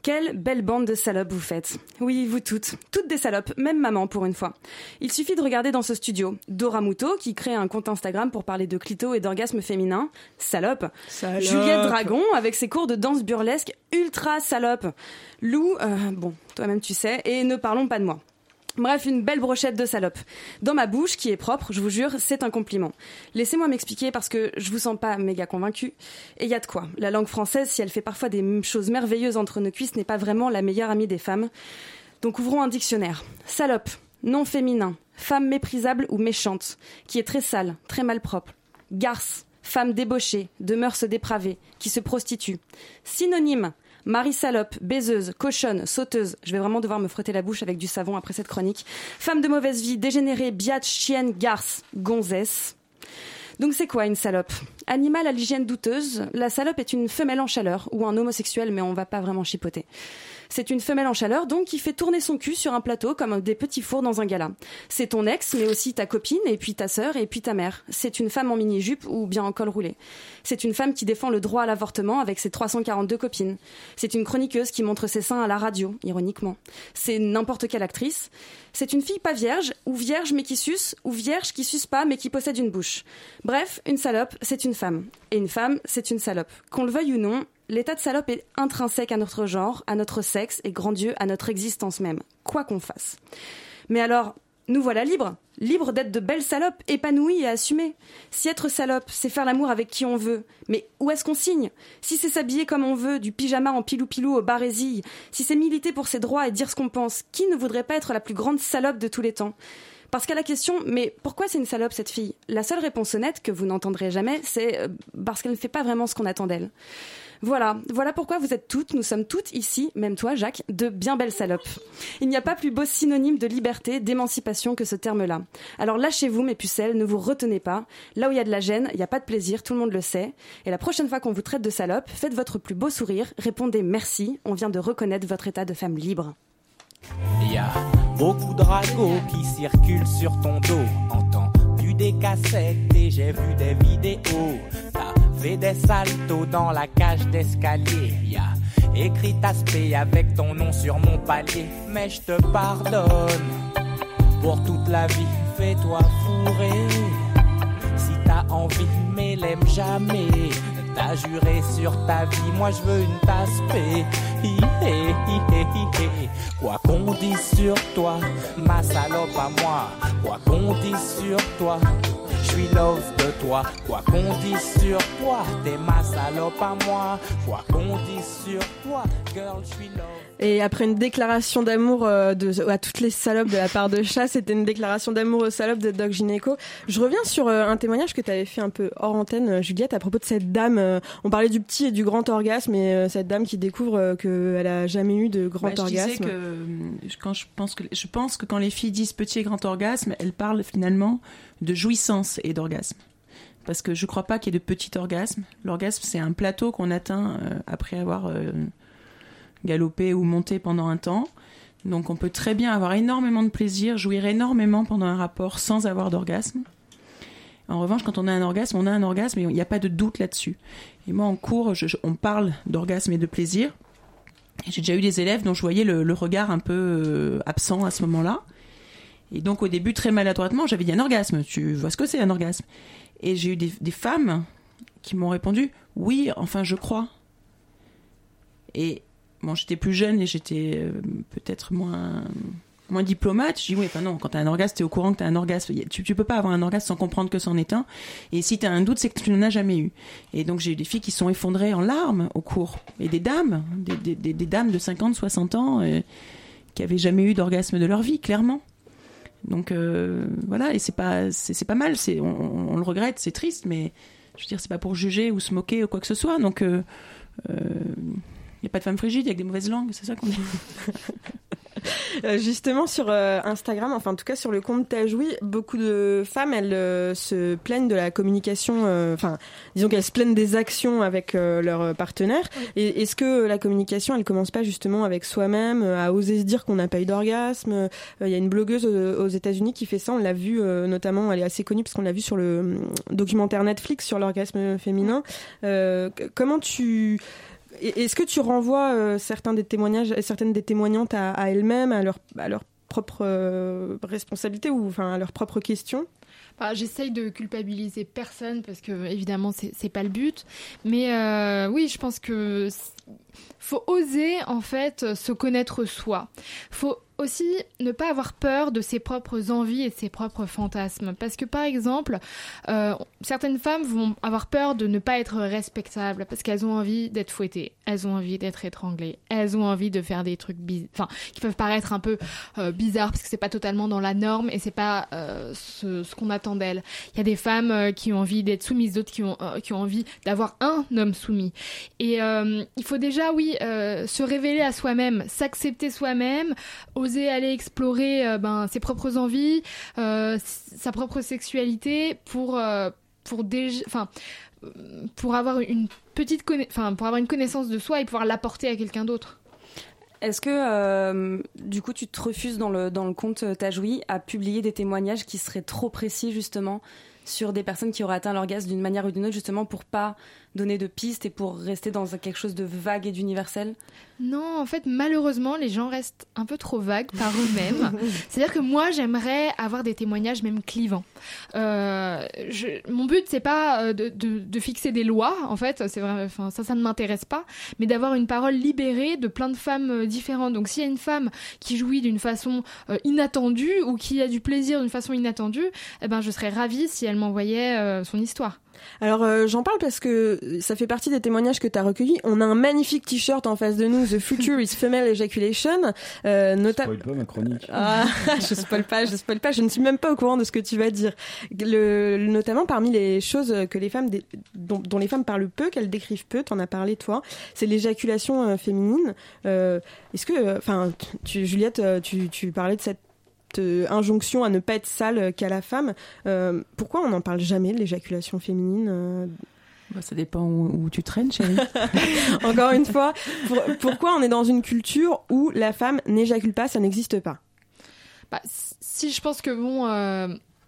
Quelle belle bande de salopes vous faites. Oui, vous toutes. Toutes des salopes, même maman pour une fois. Il suffit de regarder dans ce studio. Dora Muto, qui crée un compte Instagram pour parler de clito et d'orgasme féminin. Salope. Salope. Juliette Dragon, avec ses cours de danse burlesque. Ultra salope. Lou, euh, bon, toi-même tu sais, et ne parlons pas de moi. Bref, une belle brochette de salopes. Dans ma bouche, qui est propre, je vous jure, c'est un compliment. Laissez-moi m'expliquer parce que je vous sens pas méga convaincue. Et il y a de quoi. La langue française, si elle fait parfois des choses merveilleuses entre nos cuisses, n'est pas vraiment la meilleure amie des femmes. Donc ouvrons un dictionnaire. Salope, nom féminin, femme méprisable ou méchante, qui est très sale, très malpropre. Garce, femme débauchée, de mœurs dépravées, qui se prostitue. Synonyme, Marie salope, baiseuse, cochonne, sauteuse. Je vais vraiment devoir me frotter la bouche avec du savon après cette chronique. Femme de mauvaise vie, dégénérée, biatch, chienne, garce, gonzesse. Donc c'est quoi une salope ? Animal à l'hygiène douteuse, la salope est une femelle en chaleur, ou un homosexuel, mais on va pas vraiment chipoter. C'est une femelle en chaleur, donc qui fait tourner son cul sur un plateau comme des petits fours dans un gala. C'est ton ex, mais aussi ta copine, et puis ta sœur, et puis ta mère. C'est une femme en mini-jupe ou bien en col roulé. C'est une femme qui défend le droit à l'avortement avec ses trois cent quarante-deux copines. C'est une chroniqueuse qui montre ses seins à la radio, ironiquement. C'est n'importe quelle actrice. C'est une fille pas vierge, ou vierge mais qui suce, ou vierge qui suce pas mais qui possède une bouche. Bref, une salope, c'est une femme. Et une femme, c'est une salope. Qu'on le veuille ou non, l'état de salope est intrinsèque à notre genre, à notre sexe et, grand Dieu, à notre existence même, quoi qu'on fasse. Mais alors, nous voilà libres, libres d'être de belles salopes, épanouies et assumées. Si être salope, c'est faire l'amour avec qui on veut, mais où est-ce qu'on signe ? Si c'est s'habiller comme on veut, du pyjama en pilou-pilou au barésil, si c'est militer pour ses droits et dire ce qu'on pense, qui ne voudrait pas être la plus grande salope de tous les temps ? Parce qu'à la question, mais pourquoi c'est une salope cette fille ? La seule réponse honnête que vous n'entendrez jamais, c'est euh, parce qu'elle ne fait pas vraiment ce qu'on attend d'elle. Voilà, voilà pourquoi vous êtes toutes, nous sommes toutes ici, même toi Jacques, de bien belles salopes. Il n'y a pas plus beau synonyme de liberté, d'émancipation que ce terme-là. Alors lâchez-vous mes pucelles, ne vous retenez pas. Là où il y a de la gêne, il n'y a pas de plaisir, tout le monde le sait. Et la prochaine fois qu'on vous traite de salope, faites votre plus beau sourire, répondez merci, on vient de reconnaître votre état de femme libre. Il y a beaucoup de ragots qui circulent sur ton dos. Entendu des cassettes et j'ai vu des vidéos. T'as fait des saltos dans la cage d'escalier. Il y a écrit aspect avec ton nom sur mon palier. Mais je te pardonne. Pour toute la vie, fais-toi fourrer. Si t'as envie, mais l'aime jamais. T'as juré sur ta vie, moi je veux une tasse paix. Quoi qu'on dise sur toi, ma salope à moi. Quoi qu'on dise sur toi, je suis love de toi. Quoi qu'on dise sur toi, t'es ma salope à moi. Quoi qu'on dise sur toi, girl, je suis love. Et après une déclaration d'amour euh, de, à toutes les salopes de la part de Chat, c'était une déclaration d'amour aux salopes de Doc Gynéco. Je reviens sur euh, un témoignage que tu avais fait un peu hors antenne, euh, Juliette, à propos de cette dame. Euh, on parlait du petit et du grand orgasme, et euh, cette dame qui découvre euh, qu'elle a jamais eu de grand bah, je orgasme. Disais que, quand je, pense que, je pense que quand les filles disent petit et grand orgasme, elles parlent finalement de jouissance et d'orgasme. Parce que je crois pas qu'il y ait de petit orgasme. L'orgasme, c'est un plateau qu'on atteint euh, après avoir... Euh, galopé ou monté pendant un temps. Donc on peut très bien avoir énormément de plaisir, jouir énormément pendant un rapport sans avoir d'orgasme. En revanche, quand on a un orgasme, on a un orgasme et il n'y a pas de doute là-dessus. Et moi, en cours, je, je, on parle d'orgasme et de plaisir. Et j'ai déjà eu des élèves dont je voyais le, le regard un peu euh, absent à ce moment-là. Et donc au début, très maladroitement, j'avais dit un orgasme. Tu vois ce que c'est un orgasme ? Et j'ai eu des, des femmes qui m'ont répondu « Oui, enfin je crois ». Et bon, j'étais plus jeune et j'étais euh, peut-être moins, moins diplomate. Je dis oui, enfin non, quand t'as un orgasme, t'es au courant que t'as un orgasme. Tu, tu peux pas avoir un orgasme sans comprendre que c'en est un. Et si t'as un doute, c'est que tu n'en as jamais eu. Et donc j'ai eu des filles qui sont effondrées en larmes au cours. Et des dames, des, des, des, des dames de cinquante, soixante ans euh, qui avaient jamais eu d'orgasme de leur vie, clairement. Donc euh, voilà, et c'est pas, c'est, c'est pas mal. C'est, on, on le regrette, c'est triste, mais je veux dire, c'est pas pour juger ou se moquer ou quoi que ce soit. Donc euh, euh, il n'y a pas de femmes frigides avec des mauvaises langues, c'est ça qu'on dit. Euh, justement sur euh, Instagram, enfin en tout cas sur le compte Tajoui, beaucoup de femmes elles euh, se plaignent de la communication, enfin euh, disons qu'elles se plaignent des actions avec euh, leurs partenaires. Oui. Et est-ce que la communication elle commence pas justement avec soi-même, euh, à oser se dire qu'on n'a pas eu d'orgasme? Il euh, y a une blogueuse aux, aux États-Unis qui fait ça, on l'a vu euh, notamment, elle est assez connue parce qu'on l'a vu sur le euh, documentaire Netflix sur l'orgasme féminin. Euh, comment tu est-ce que tu renvoies euh, certains des témoignages, certaines des témoignantes à, à elles-mêmes, à leur, à leur propre euh, responsabilité ou enfin à leurs propres questions? Enfin, j'essaye de culpabiliser personne parce que évidemment c'est, c'est pas le but, mais euh, oui, je pense que faut oser en fait se connaître soi. Faut aussi ne pas avoir peur de ses propres envies et de ses propres fantasmes. Parce que par exemple, euh, certaines femmes vont avoir peur de ne pas être respectables parce qu'elles ont envie d'être fouettées, elles ont envie d'être étranglées, elles ont envie de faire des trucs biz- enfin, qui peuvent paraître un peu euh, bizarres parce que c'est pas totalement dans la norme et c'est pas euh, ce, ce qu'on attend d'elles. Il y a des femmes euh, qui ont envie d'être soumises, d'autres qui ont, euh, qui ont envie d'avoir un homme soumis. Et euh, il faut déjà, oui, euh, se révéler à soi-même, s'accepter soi-même, oser aller explorer euh, ben, ses propres envies, euh, sa propre sexualité pour, euh, pour, déj- pour avoir une petite conna- pour avoir une connaissance de soi et pouvoir l'apporter à quelqu'un d'autre. Est-ce que, euh, du coup, tu te refuses dans le, dans le compte T'as joui à publier des témoignages qui seraient trop précis, justement, sur des personnes qui auraient atteint l'orgasme d'une manière ou d'une autre, justement, pour pas donner de pistes et pour rester dans quelque chose de vague et d'universel? Non, en fait, malheureusement, les gens restent un peu trop vagues par eux-mêmes. C'est-à-dire que moi, j'aimerais avoir des témoignages même clivants. Euh, je, mon but, c'est pas de, de, de fixer des lois, en fait, c'est vrai, enfin, ça, ça ne m'intéresse pas, mais d'avoir une parole libérée de plein de femmes différentes. Donc, s'il y a une femme qui jouit d'une façon euh, inattendue ou qui a du plaisir d'une façon inattendue, eh ben, je serais ravie si elle m'envoyait euh, son histoire. Alors euh, j'en parle parce que ça fait partie des témoignages que tu as recueillis. On a un magnifique t-shirt en face de nous, The Future is Female Ejaculation. Euh, nota- Spoil pas ma chronique. Ah, je spoil pas, je spoil pas, je ne suis même pas au courant de ce que tu vas dire. Le, notamment parmi les choses que les femmes dé- dont, dont les femmes parlent peu, qu'elles décrivent peu, t'en as parlé toi, c'est l'éjaculation euh, féminine. Euh, est-ce que, enfin, euh, tu, Juliette, tu, tu parlais de cette Euh, injonction à ne pas être sale qu'à la femme. Euh, pourquoi on n'en parle jamais de l'éjaculation féminine euh... bah, ça dépend où, où tu traînes, chérie. Encore une fois, pour, pourquoi on est dans une culture où la femme n'éjacule pas, ça n'existe pas? Bah, si je pense que bon... Euh...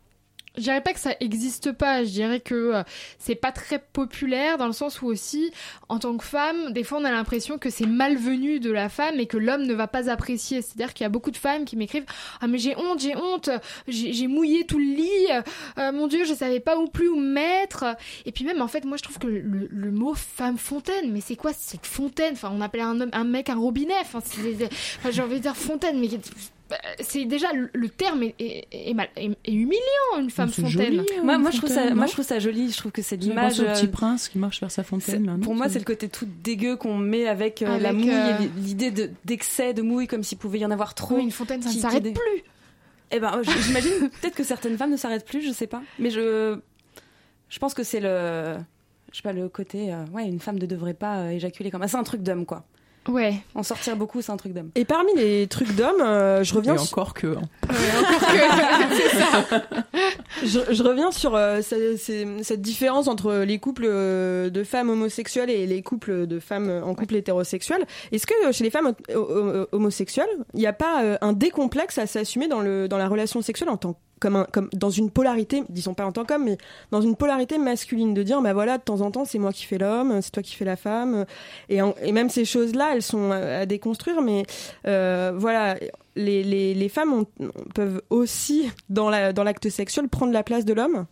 Je dirais pas que ça existe pas, je dirais que euh, c'est pas très populaire dans le sens où aussi, en tant que femme, des fois on a l'impression que c'est malvenu de la femme et que l'homme ne va pas apprécier. C'est-à-dire qu'il y a beaucoup de femmes qui m'écrivent « Ah mais j'ai honte, j'ai honte, j'ai, j'ai mouillé tout le lit, euh, mon Dieu, je savais pas où plus où me mettre. » Et puis même, en fait, moi je trouve que le, le mot femme fontaine, mais c'est quoi cette fontaine? Enfin, on appelait un, homme, un mec un robinet, enfin, c'est, enfin j'ai envie de dire fontaine, mais... C'est déjà le terme est, est, est, mal, est, est humiliant, une femme fontaine. Joli, hein, moi, moi, je trouve ça, moi je trouve ça joli. Je trouve que c'est l'image. Le petit prince qui marche vers sa fontaine. C'est, pour moi, c'est le côté tout dégueu qu'on met avec, euh, avec la mouille euh... et l'idée de, d'excès de mouille, comme s'il pouvait y en avoir trop. Oui, une fontaine, ça qui, ne s'arrête qui... plus. Eh ben, j'imagine peut-être que certaines femmes ne s'arrêtent plus, je sais pas. Mais je, je pense que c'est le, je sais pas, le côté, euh, ouais, une femme ne devrait pas euh, éjaculer comme ça. C'est un truc d'homme, quoi. Ouais. En sortir beaucoup, c'est un truc d'homme. Et parmi les trucs d'homme, euh, je reviens... Et encore que... Hein. Ouais, encore que... c'est ça. Je, je reviens sur euh, cette, cette différence entre les couples euh, de femmes homosexuelles et les couples de femmes en couple hétérosexuel. Est-ce que chez les femmes euh, euh, homosexuelles, il n'y a pas euh, un décomplexe à s'assumer dans, le, dans la relation sexuelle en tant que Comme, un, comme dans une polarité, disons pas en tant qu'homme, mais dans une polarité masculine, de dire bah voilà, de temps en temps c'est moi qui fais l'homme, c'est toi qui fais la femme, et, en, et même ces choses-là elles sont à, à déconstruire, mais euh, voilà, les, les, les femmes ont, peuvent aussi dans, la, dans l'acte sexuel prendre la place de l'homme.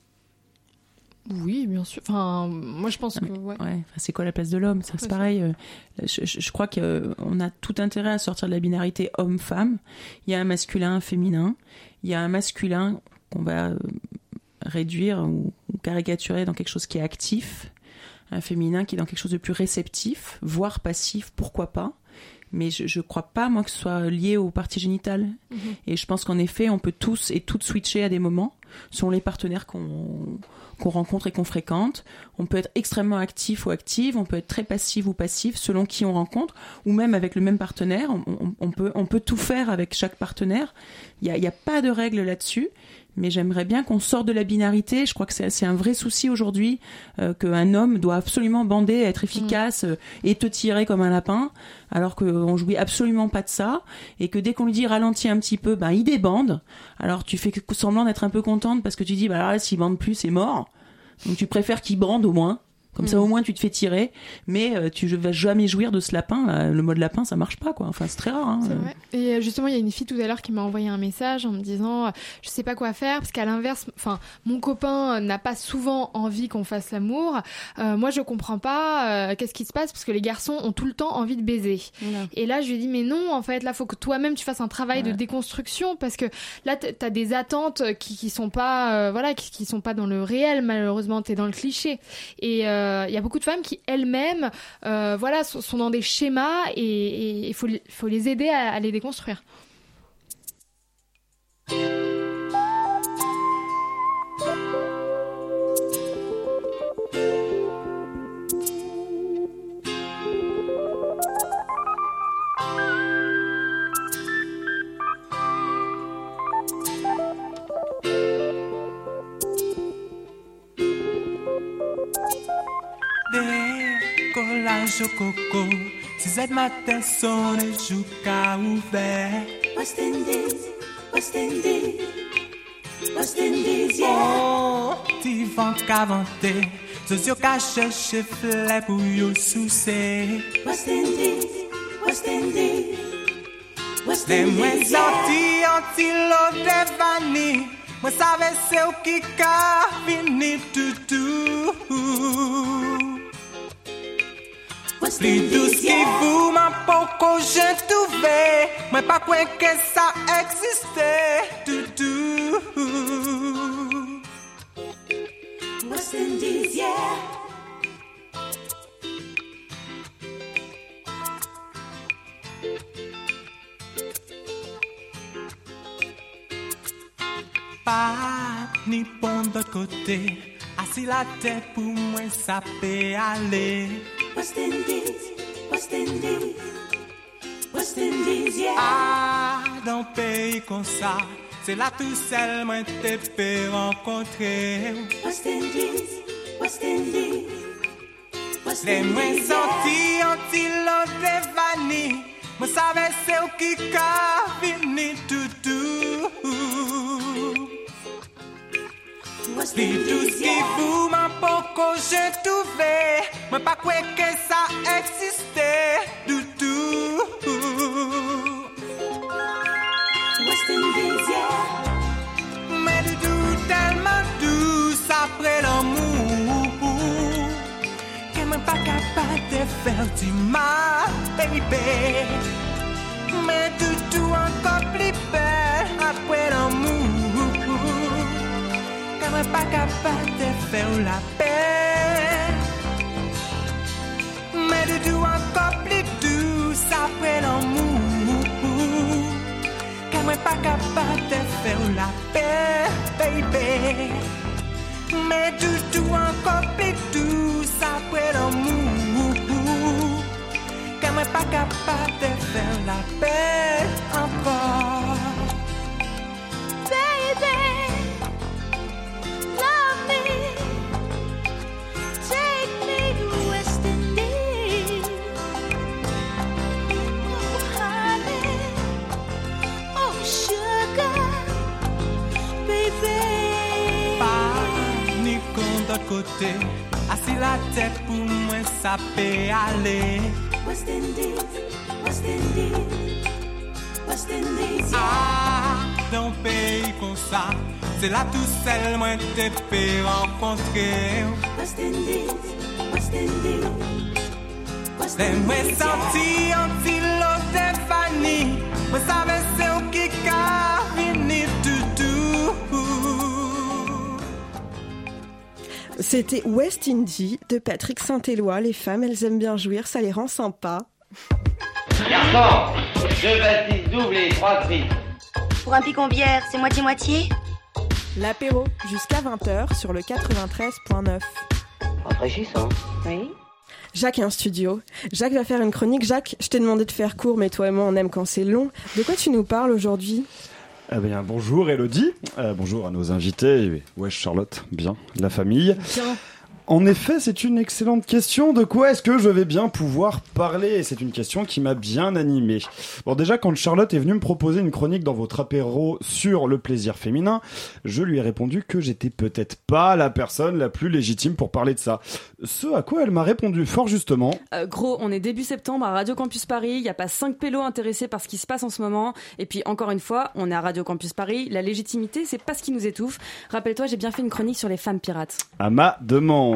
Oui, bien sûr. Enfin, moi je pense que ouais. Ouais, enfin, c'est quoi la place de l'homme? Ça, c'est ouais, pareil. Euh, je, je, je crois qu'on euh, a tout intérêt à sortir de la binarité homme-femme. Il y a un masculin, un féminin. Il y a un masculin qu'on va euh, réduire ou, ou caricaturer dans quelque chose qui est actif. Un féminin qui est dans quelque chose de plus réceptif, voire passif, pourquoi pas. Mais je, je crois pas, moi, que ce soit lié aux parties génitales. Mm-hmm. Et je pense qu'en effet, on peut tous et toutes switcher à des moments, selon les partenaires qu'on, qu'on rencontre et qu'on fréquente. On peut être extrêmement actif ou active, on peut être très passif ou passif, selon qui on rencontre, ou même avec le même partenaire. On, on, on, peut, on peut tout faire avec chaque partenaire. Il n'y a, y a pas de règle là-dessus. Mais j'aimerais bien qu'on sorte de la binarité. Je crois que c'est, c'est un vrai souci aujourd'hui, euh, qu'un homme doit absolument bander, être efficace euh, et te tirer comme un lapin, alors qu'on jouit absolument pas de ça, et que dès qu'on lui dit ralentis un petit peu, ben il débande. Alors tu fais semblant d'être un peu contente parce que tu dis bah là s'il bande plus c'est mort. Donc tu préfères qu'il bande au moins. Comme Mmh. ça, au moins, tu te fais tirer, mais euh, tu vas jamais jouir de ce lapin. Là. Le mode lapin, ça marche pas, quoi. Enfin, c'est très rare. Hein. C'est vrai. Et justement, il y a une fille tout à l'heure qui m'a envoyé un message en me disant euh, je sais pas quoi faire parce qu'à l'inverse, enfin, mon copain n'a pas souvent envie qu'on fasse l'amour. Euh, moi, je comprends pas. Euh, qu'est-ce qui se passe parce que les garçons ont tout le temps envie de baiser. Voilà. Et là, je lui ai dit mais non, en fait, là, faut que toi-même tu fasses un travail Ouais. de déconstruction parce que là, t- t'as des attentes qui qui sont pas, euh, voilà, qui, qui sont pas dans le réel. Malheureusement, t'es dans le cliché. Et il euh, y a beaucoup de femmes qui elles-mêmes, euh, voilà, sont, sont dans des schémas et il faut, faut les aider à, à les déconstruire. Décollage au coco, six heures du matin sonne et joue qu'à ouvert. West Indies, West Indies, West Indies, yeah. Oh, ti vent qu'avanté, socio qu'à chercher fleur pour yo soucer. West Indies, West Indies, West Les moins Indies, yeah. sortis anti-l'eau de vanille. Moi savais c'est au qui qu'a fini tout. Plus douce qui vous m'a poco j'ai trouvé. Mais pas quoi que ça existait tout. West Indies, yeah. Pas ni bon de côté. Assis la tête pour moi ça peut aller. West Indies, West Indies, West Indies, yeah. Ah, dans pays comme ça, c'est là tout seul moi te peux rencontrer. West Indies, West Indies, West Les moins Indies, yeah. sortis anti-l'eau de vanille. Moi savais c'est au qui qu'a fini tout. West Plus douce Indies, qui yeah. vous m'a poco j'ai trouvé. Moi pas quoi que ça existait tout. West Indies, yeah. Mais du tout tellement douce après l'amour que même pas capable de faire du mal, baby. Mais du tout encore plus belle après l'amour que même pas capable de faire la paix. Mais du tout encore plus douce après l'amour que même pas capable de faire la paix, baby. Mais du tout encore plus douce après l'amour que même pas capable de faire la paix encore. Baby, love me, take me to West Indies. Oh, honey, oh, sugar, baby. Pas ni con d'autre côté, assis la tête pour moi ça peut aller. West Indies, West Indies, West Indies, yeah. Ah, dans un pays comme ça, c'est là tout seul moi te peux rencontrer. West Indies, West Indies, West Les moins Indies, yeah. sortis anti-l'eau de vanille. Moi savais c'est au qui qu'a fini tout. C'était West Indies de Patrick Saint-Éloi. Les femmes, elles aiment bien jouir, ça les rend sympas. Garçon, deux pastilles doubles et trois prix. Pour un picon bière, c'est moitié-moitié? L'apéro, jusqu'à vingt heures sur le quatre-vingt-treize point neuf. Rafraîchissant. Oui. Jacques est en studio. Jacques va faire une chronique. Jacques, je t'ai demandé de faire court, mais toi et moi, on aime quand c'est long. De quoi tu nous parles aujourd'hui ? Eh bien, bonjour Elodie, euh, bonjour à nos invités. Wesh Charlotte, bien, la famille. Bien. En effet, c'est une excellente question. De quoi est-ce que je vais bien pouvoir parler ? Et c'est une question qui m'a bien animé. Bon, déjà, quand Charlotte est venue me proposer une chronique dans votre apéro sur le plaisir féminin, je lui ai répondu que j'étais peut-être pas la personne la plus légitime pour parler de ça. Ce à quoi elle m'a répondu fort justement. Euh, gros, on est début septembre à Radio Campus Paris, il n'y a pas cinq pélos intéressés par ce qui se passe en ce moment. Et puis, encore une fois, on est à Radio Campus Paris, la légitimité, c'est pas ce qui nous étouffe. Rappelle-toi, j'ai bien fait une chronique sur les femmes pirates. À ma demande.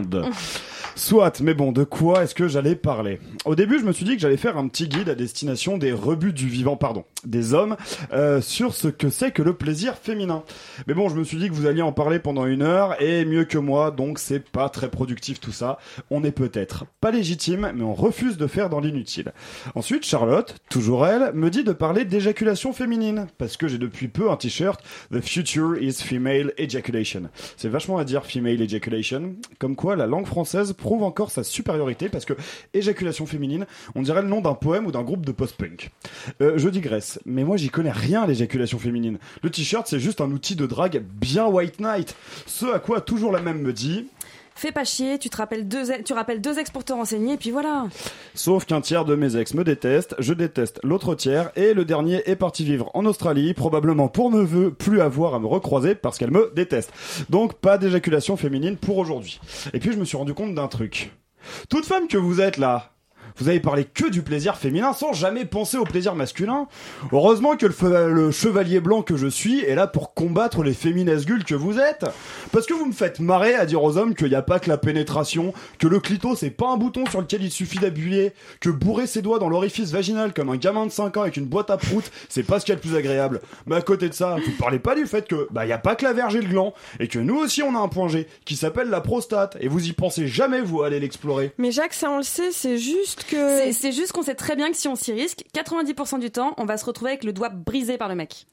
Soit, mais bon, de quoi est-ce que j'allais parler ? Au début, je me suis dit que j'allais faire un petit guide à destination des rebuts du vivant, pardon, des hommes, euh, sur ce que c'est que le plaisir féminin. Mais bon, je me suis dit que vous alliez en parler pendant une heure, et mieux que moi, donc c'est pas très productif tout ça. On est peut-être pas légitime, mais on refuse de faire dans l'inutile. Ensuite, Charlotte, toujours elle, me dit de parler d'éjaculation féminine, parce que j'ai depuis peu un t-shirt « The future is female ejaculation ». C'est vachement à dire « female ejaculation », comme quoi la langue française prouve encore sa supériorité parce que éjaculation féminine, on dirait le nom d'un poème ou d'un groupe de post-punk. Euh, je digresse, mais moi j'y connais rien à l'éjaculation féminine. Le t-shirt c'est juste un outil de drague bien white knight. Ce à quoi toujours la même me dit... Fais pas chier, tu te rappelles deux, tu rappelles deux ex pour te renseigner, et puis voilà. Sauf qu'un tiers de mes ex me déteste, je déteste l'autre tiers, et le dernier est parti vivre en Australie, probablement pour ne veut plus avoir à me recroiser parce qu'elle me déteste. Donc pas d'éjaculation féminine pour aujourd'hui. Et puis je me suis rendu compte d'un truc. Toute femme que vous êtes là, vous avez parlé que du plaisir féminin sans jamais penser au plaisir masculin. Heureusement que le, fe- le chevalier blanc que je suis est là pour combattre les féminesgules que vous êtes. Parce que vous me faites marrer à dire aux hommes qu'il n'y a pas que la pénétration, que le clito c'est pas un bouton sur lequel il suffit d'appuyer, que bourrer ses doigts dans l'orifice vaginal comme un gamin de cinq ans avec une boîte à prout, c'est pas ce qu'il y a de plus agréable. Mais à côté de ça, vous parlez pas du fait que bah y a pas que la verge et le gland, et que nous aussi on a un point G qui s'appelle la prostate, et vous y pensez jamais vous à aller l'explorer. Mais Jacques, ça on le sait, c'est juste que... C'est, c'est juste qu'on sait très bien que si on s'y risque, quatre-vingt-dix pour cent du temps, on va se retrouver avec le doigt brisé par le mec.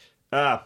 Ah.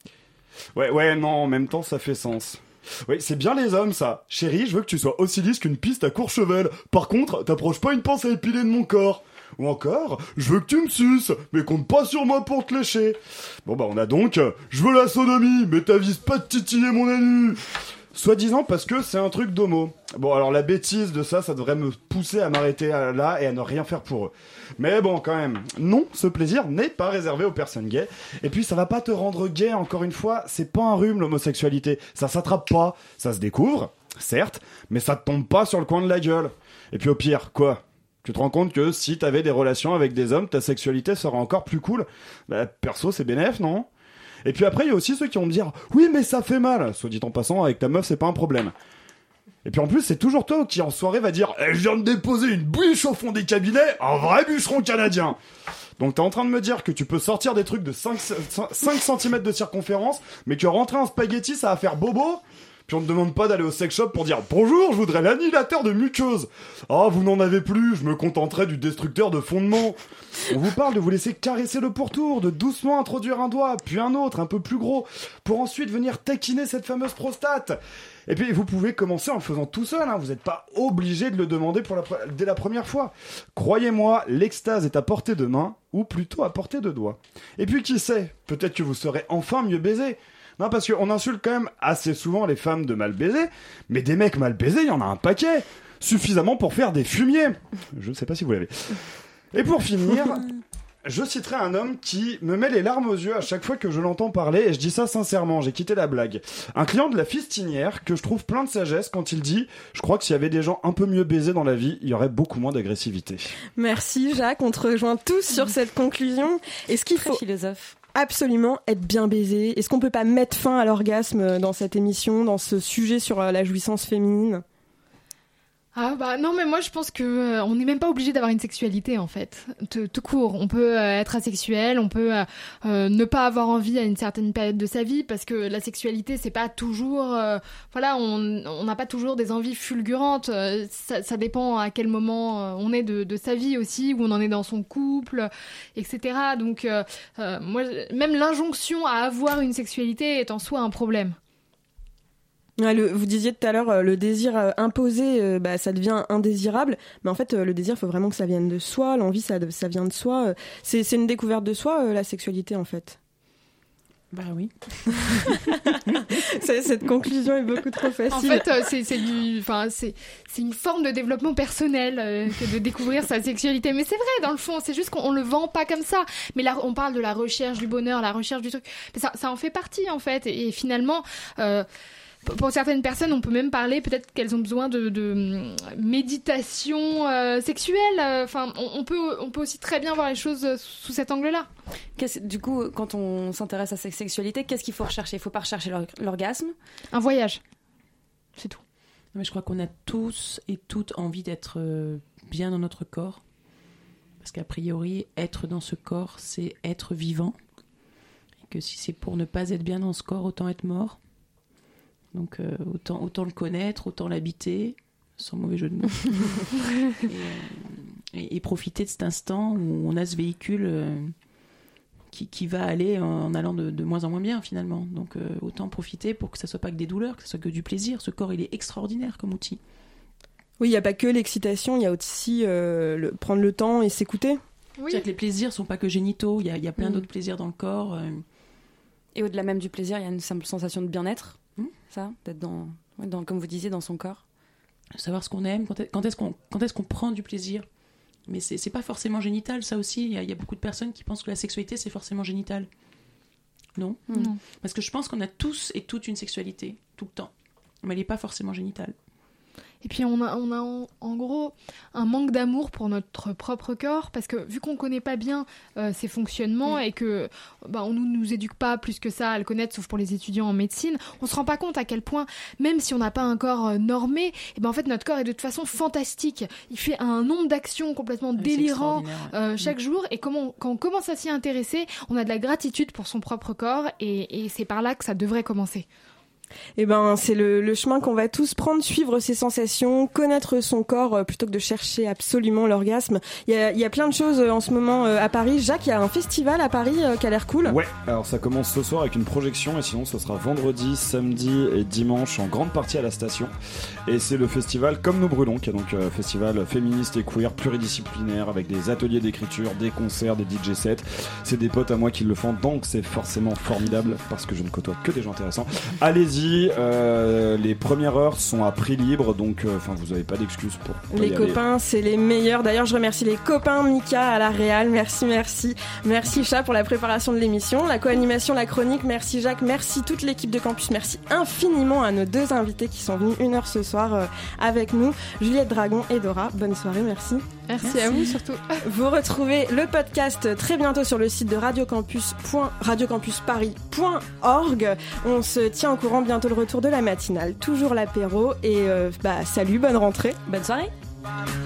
Ouais, ouais, non, en même temps, ça fait sens. Oui, c'est bien les hommes, ça. Chérie, je veux que tu sois aussi lisse qu'une piste à Courchevel. Par contre, t'approches pas une pince à épiler de mon corps. Ou encore, je veux que tu me suces, mais compte pas sur moi pour te lécher. Bon bah on a donc, je veux la sodomie, mais t'avises pas de titiller mon anus. Soi-disant parce que c'est un truc d'homo. Bon, alors la bêtise de ça, ça devrait me pousser à m'arrêter là et à ne rien faire pour eux. Mais bon, quand même, non, ce plaisir n'est pas réservé aux personnes gays. Et puis, ça va pas te rendre gay, encore une fois, c'est pas un rhume, l'homosexualité. Ça s'attrape pas, ça se découvre, certes, mais ça te tombe pas sur le coin de la gueule. Et puis au pire, quoi ? Tu te rends compte que si t'avais des relations avec des hommes, ta sexualité serait encore plus cool ? Bah, perso, c'est bénef, non ? Et puis après, il y a aussi ceux qui vont me dire « Oui, mais ça fait mal !» Soit dit en passant, avec ta meuf, c'est pas un problème. Et puis en plus, c'est toujours toi qui en soirée va dire eh, « Je viens de déposer une bûche au fond des cabinets, un vrai bûcheron canadien !» Donc t'es en train de me dire que tu peux sortir des trucs de cinq centimètres de circonférence, mais que rentrer un spaghetti, ça va faire bobo ? Puis on ne demande pas d'aller au sex shop pour dire « Bonjour, je voudrais l'annihilateur de muqueuse !» Ah, vous n'en avez plus, je me contenterai du destructeur de fondement. On vous parle de vous laisser caresser le pourtour, de doucement introduire un doigt, puis un autre, un peu plus gros, pour ensuite venir taquiner cette fameuse prostate. Et puis vous pouvez commencer en le faisant tout seul, hein. Vous n'êtes pas obligé de le demander pour la pre- dès la première fois. Croyez-moi, l'extase est à portée de main, ou plutôt à portée de doigt. Et puis qui sait, peut-être que vous serez enfin mieux baisé. Non, parce qu'on insulte quand même assez souvent les femmes de mal baiser, mais des mecs mal baisés, il y en a un paquet. Suffisamment pour faire des fumiers. Je ne sais pas si vous l'avez. Et pour finir, je citerai un homme qui me met les larmes aux yeux à chaque fois que je l'entends parler, et je dis ça sincèrement, j'ai quitté la blague. Un client de la fistinière que je trouve plein de sagesse quand il dit « Je crois que s'il y avait des gens un peu mieux baisés dans la vie, il y aurait beaucoup moins d'agressivité. » Merci Jacques, on te rejoint tous sur cette conclusion. Est-ce qu'il faut... philosophe. Absolument être bien baisé. Est-ce qu'on peut pas mettre fin à l'orgasme dans cette émission, dans ce sujet sur la jouissance féminine ? Ah bah non, mais moi je pense que euh, on n'est même pas obligé d'avoir une sexualité en fait, tout, tout court. On peut euh, être asexuel, on peut euh, euh, ne pas avoir envie à une certaine période de sa vie, parce que la sexualité c'est pas toujours, euh, voilà, on on n'a pas toujours des envies fulgurantes. Euh, ça, ça dépend à quel moment euh, on est de, de sa vie aussi, où on en est dans son couple, et cetera. Donc euh, euh, moi, même l'injonction à avoir une sexualité est en soi un problème. Ouais, le, vous disiez tout à l'heure, euh, le désir euh, imposé, euh, bah, ça devient indésirable. Mais en fait, euh, le désir, il faut vraiment que ça vienne de soi. L'envie, ça, ça vient de soi. Euh, c'est, c'est une découverte de soi, euh, la sexualité, en fait. Bah oui. Cette conclusion est beaucoup trop facile. En fait, euh, c'est, c'est, du, enfin, c'est, c'est une forme de développement personnel euh, que de découvrir sa sexualité. Mais c'est vrai, dans le fond, c'est juste qu'on on le vend pas comme ça. Mais là, on parle de la recherche du bonheur, la recherche du truc. Mais ça, ça en fait partie, en fait. Et, et finalement... Euh, Pour certaines personnes, on peut même parler peut-être qu'elles ont besoin de, de méditation euh, sexuelle. Enfin, on, on peut, on peut aussi très bien voir les choses sous cet angle-là. Qu'est-ce, du coup, quand on s'intéresse à sa sexualité, qu'est-ce qu'il faut rechercher ? Il ne faut pas rechercher l'or- l'orgasme. Un voyage, c'est tout. Non, mais je crois qu'on a tous et toutes envie d'être euh, bien dans notre corps, parce qu'a priori, être dans ce corps, c'est être vivant, et que si c'est pour ne pas être bien dans ce corps, autant être mort. Donc euh, autant, autant le connaître, autant l'habiter, sans mauvais jeu de mots. et, euh, et, et profiter de cet instant où on a ce véhicule euh, qui, qui va aller en, en allant de, de moins en moins bien finalement. Donc euh, autant profiter pour que ça soit pas que des douleurs, que ça soit que du plaisir. Ce corps, il est extraordinaire comme outil. Oui, il n'y a pas que l'excitation, il y a aussi euh, le, prendre le temps et s'écouter. Oui. C'est-à-dire que les plaisirs sont pas que génitaux, il y a, il y a plein mmh. d'autres plaisirs dans le corps. Euh... Et au-delà même du plaisir, il y a une simple sensation de bien-être. Ça, d'être dans, dans, comme vous disiez, dans son corps. Savoir ce qu'on aime, quand est, quand est-ce qu'on, quand est-ce qu'on prend du plaisir. Mais c'est, c'est pas forcément génital, ça aussi. Il y, a, il y a beaucoup de personnes qui pensent que la sexualité, c'est forcément génital. Non. Non. Parce que je pense qu'on a tous et toutes une sexualité, tout le temps. Mais elle n'est pas forcément génitale. Et puis on a, on a en, en gros un manque d'amour pour notre propre corps, parce que vu qu'on ne connaît pas bien euh, ses fonctionnements mmh. et que bah, on ne nous, nous éduque pas plus que ça à le connaître, sauf pour les étudiants en médecine, on ne se rend pas compte à quel point, même si on n'a pas un corps euh, normé, et ben en fait notre corps est de toute façon fantastique. Il fait un nombre d'actions complètement oui, délirant ouais. euh, chaque mmh. jour, et comme on, quand on commence à s'y intéresser, on a de la gratitude pour son propre corps, et, et c'est par là que ça devrait commencer. Eh ben, c'est le, le chemin qu'on va tous prendre, suivre ses sensations, connaître son corps euh, plutôt que de chercher absolument l'orgasme. Il y a, il y a plein de choses euh, en ce moment euh, à Paris. Jacques, il y a un festival à Paris euh, qui a l'air cool. Ouais, alors ça commence ce soir avec une projection et sinon ce sera vendredi, samedi et dimanche en grande partie à la station. Et c'est le festival Comme nous brûlons, qui est donc un festival féministe et queer pluridisciplinaire avec des ateliers d'écriture, des concerts, des D J sets. C'est des potes à moi qui le font, donc c'est forcément formidable parce que je ne côtoie que des gens intéressants. Allez-y. Euh, les premières heures sont à prix libre, donc enfin euh, vous n'avez pas d'excuses pour pas les y copains, aller. C'est les meilleurs. D'ailleurs, je remercie les copains Mika à la réal. Merci, merci, merci Chat pour la préparation de l'émission, la co-animation, la chronique. Merci Jacques, merci toute l'équipe de Campus. Merci infiniment à nos deux invités qui sont venus une heure ce soir euh, avec nous, Juliette Dragon et Dora. Bonne soirée, merci. Merci, merci à vous surtout. Vous retrouvez le podcast très bientôt sur le site de radiocampus. radiocampus paris point org. On se tient au courant. Bientôt le retour de la matinale, toujours l'apéro et euh, bah salut, bonne rentrée, bonne soirée.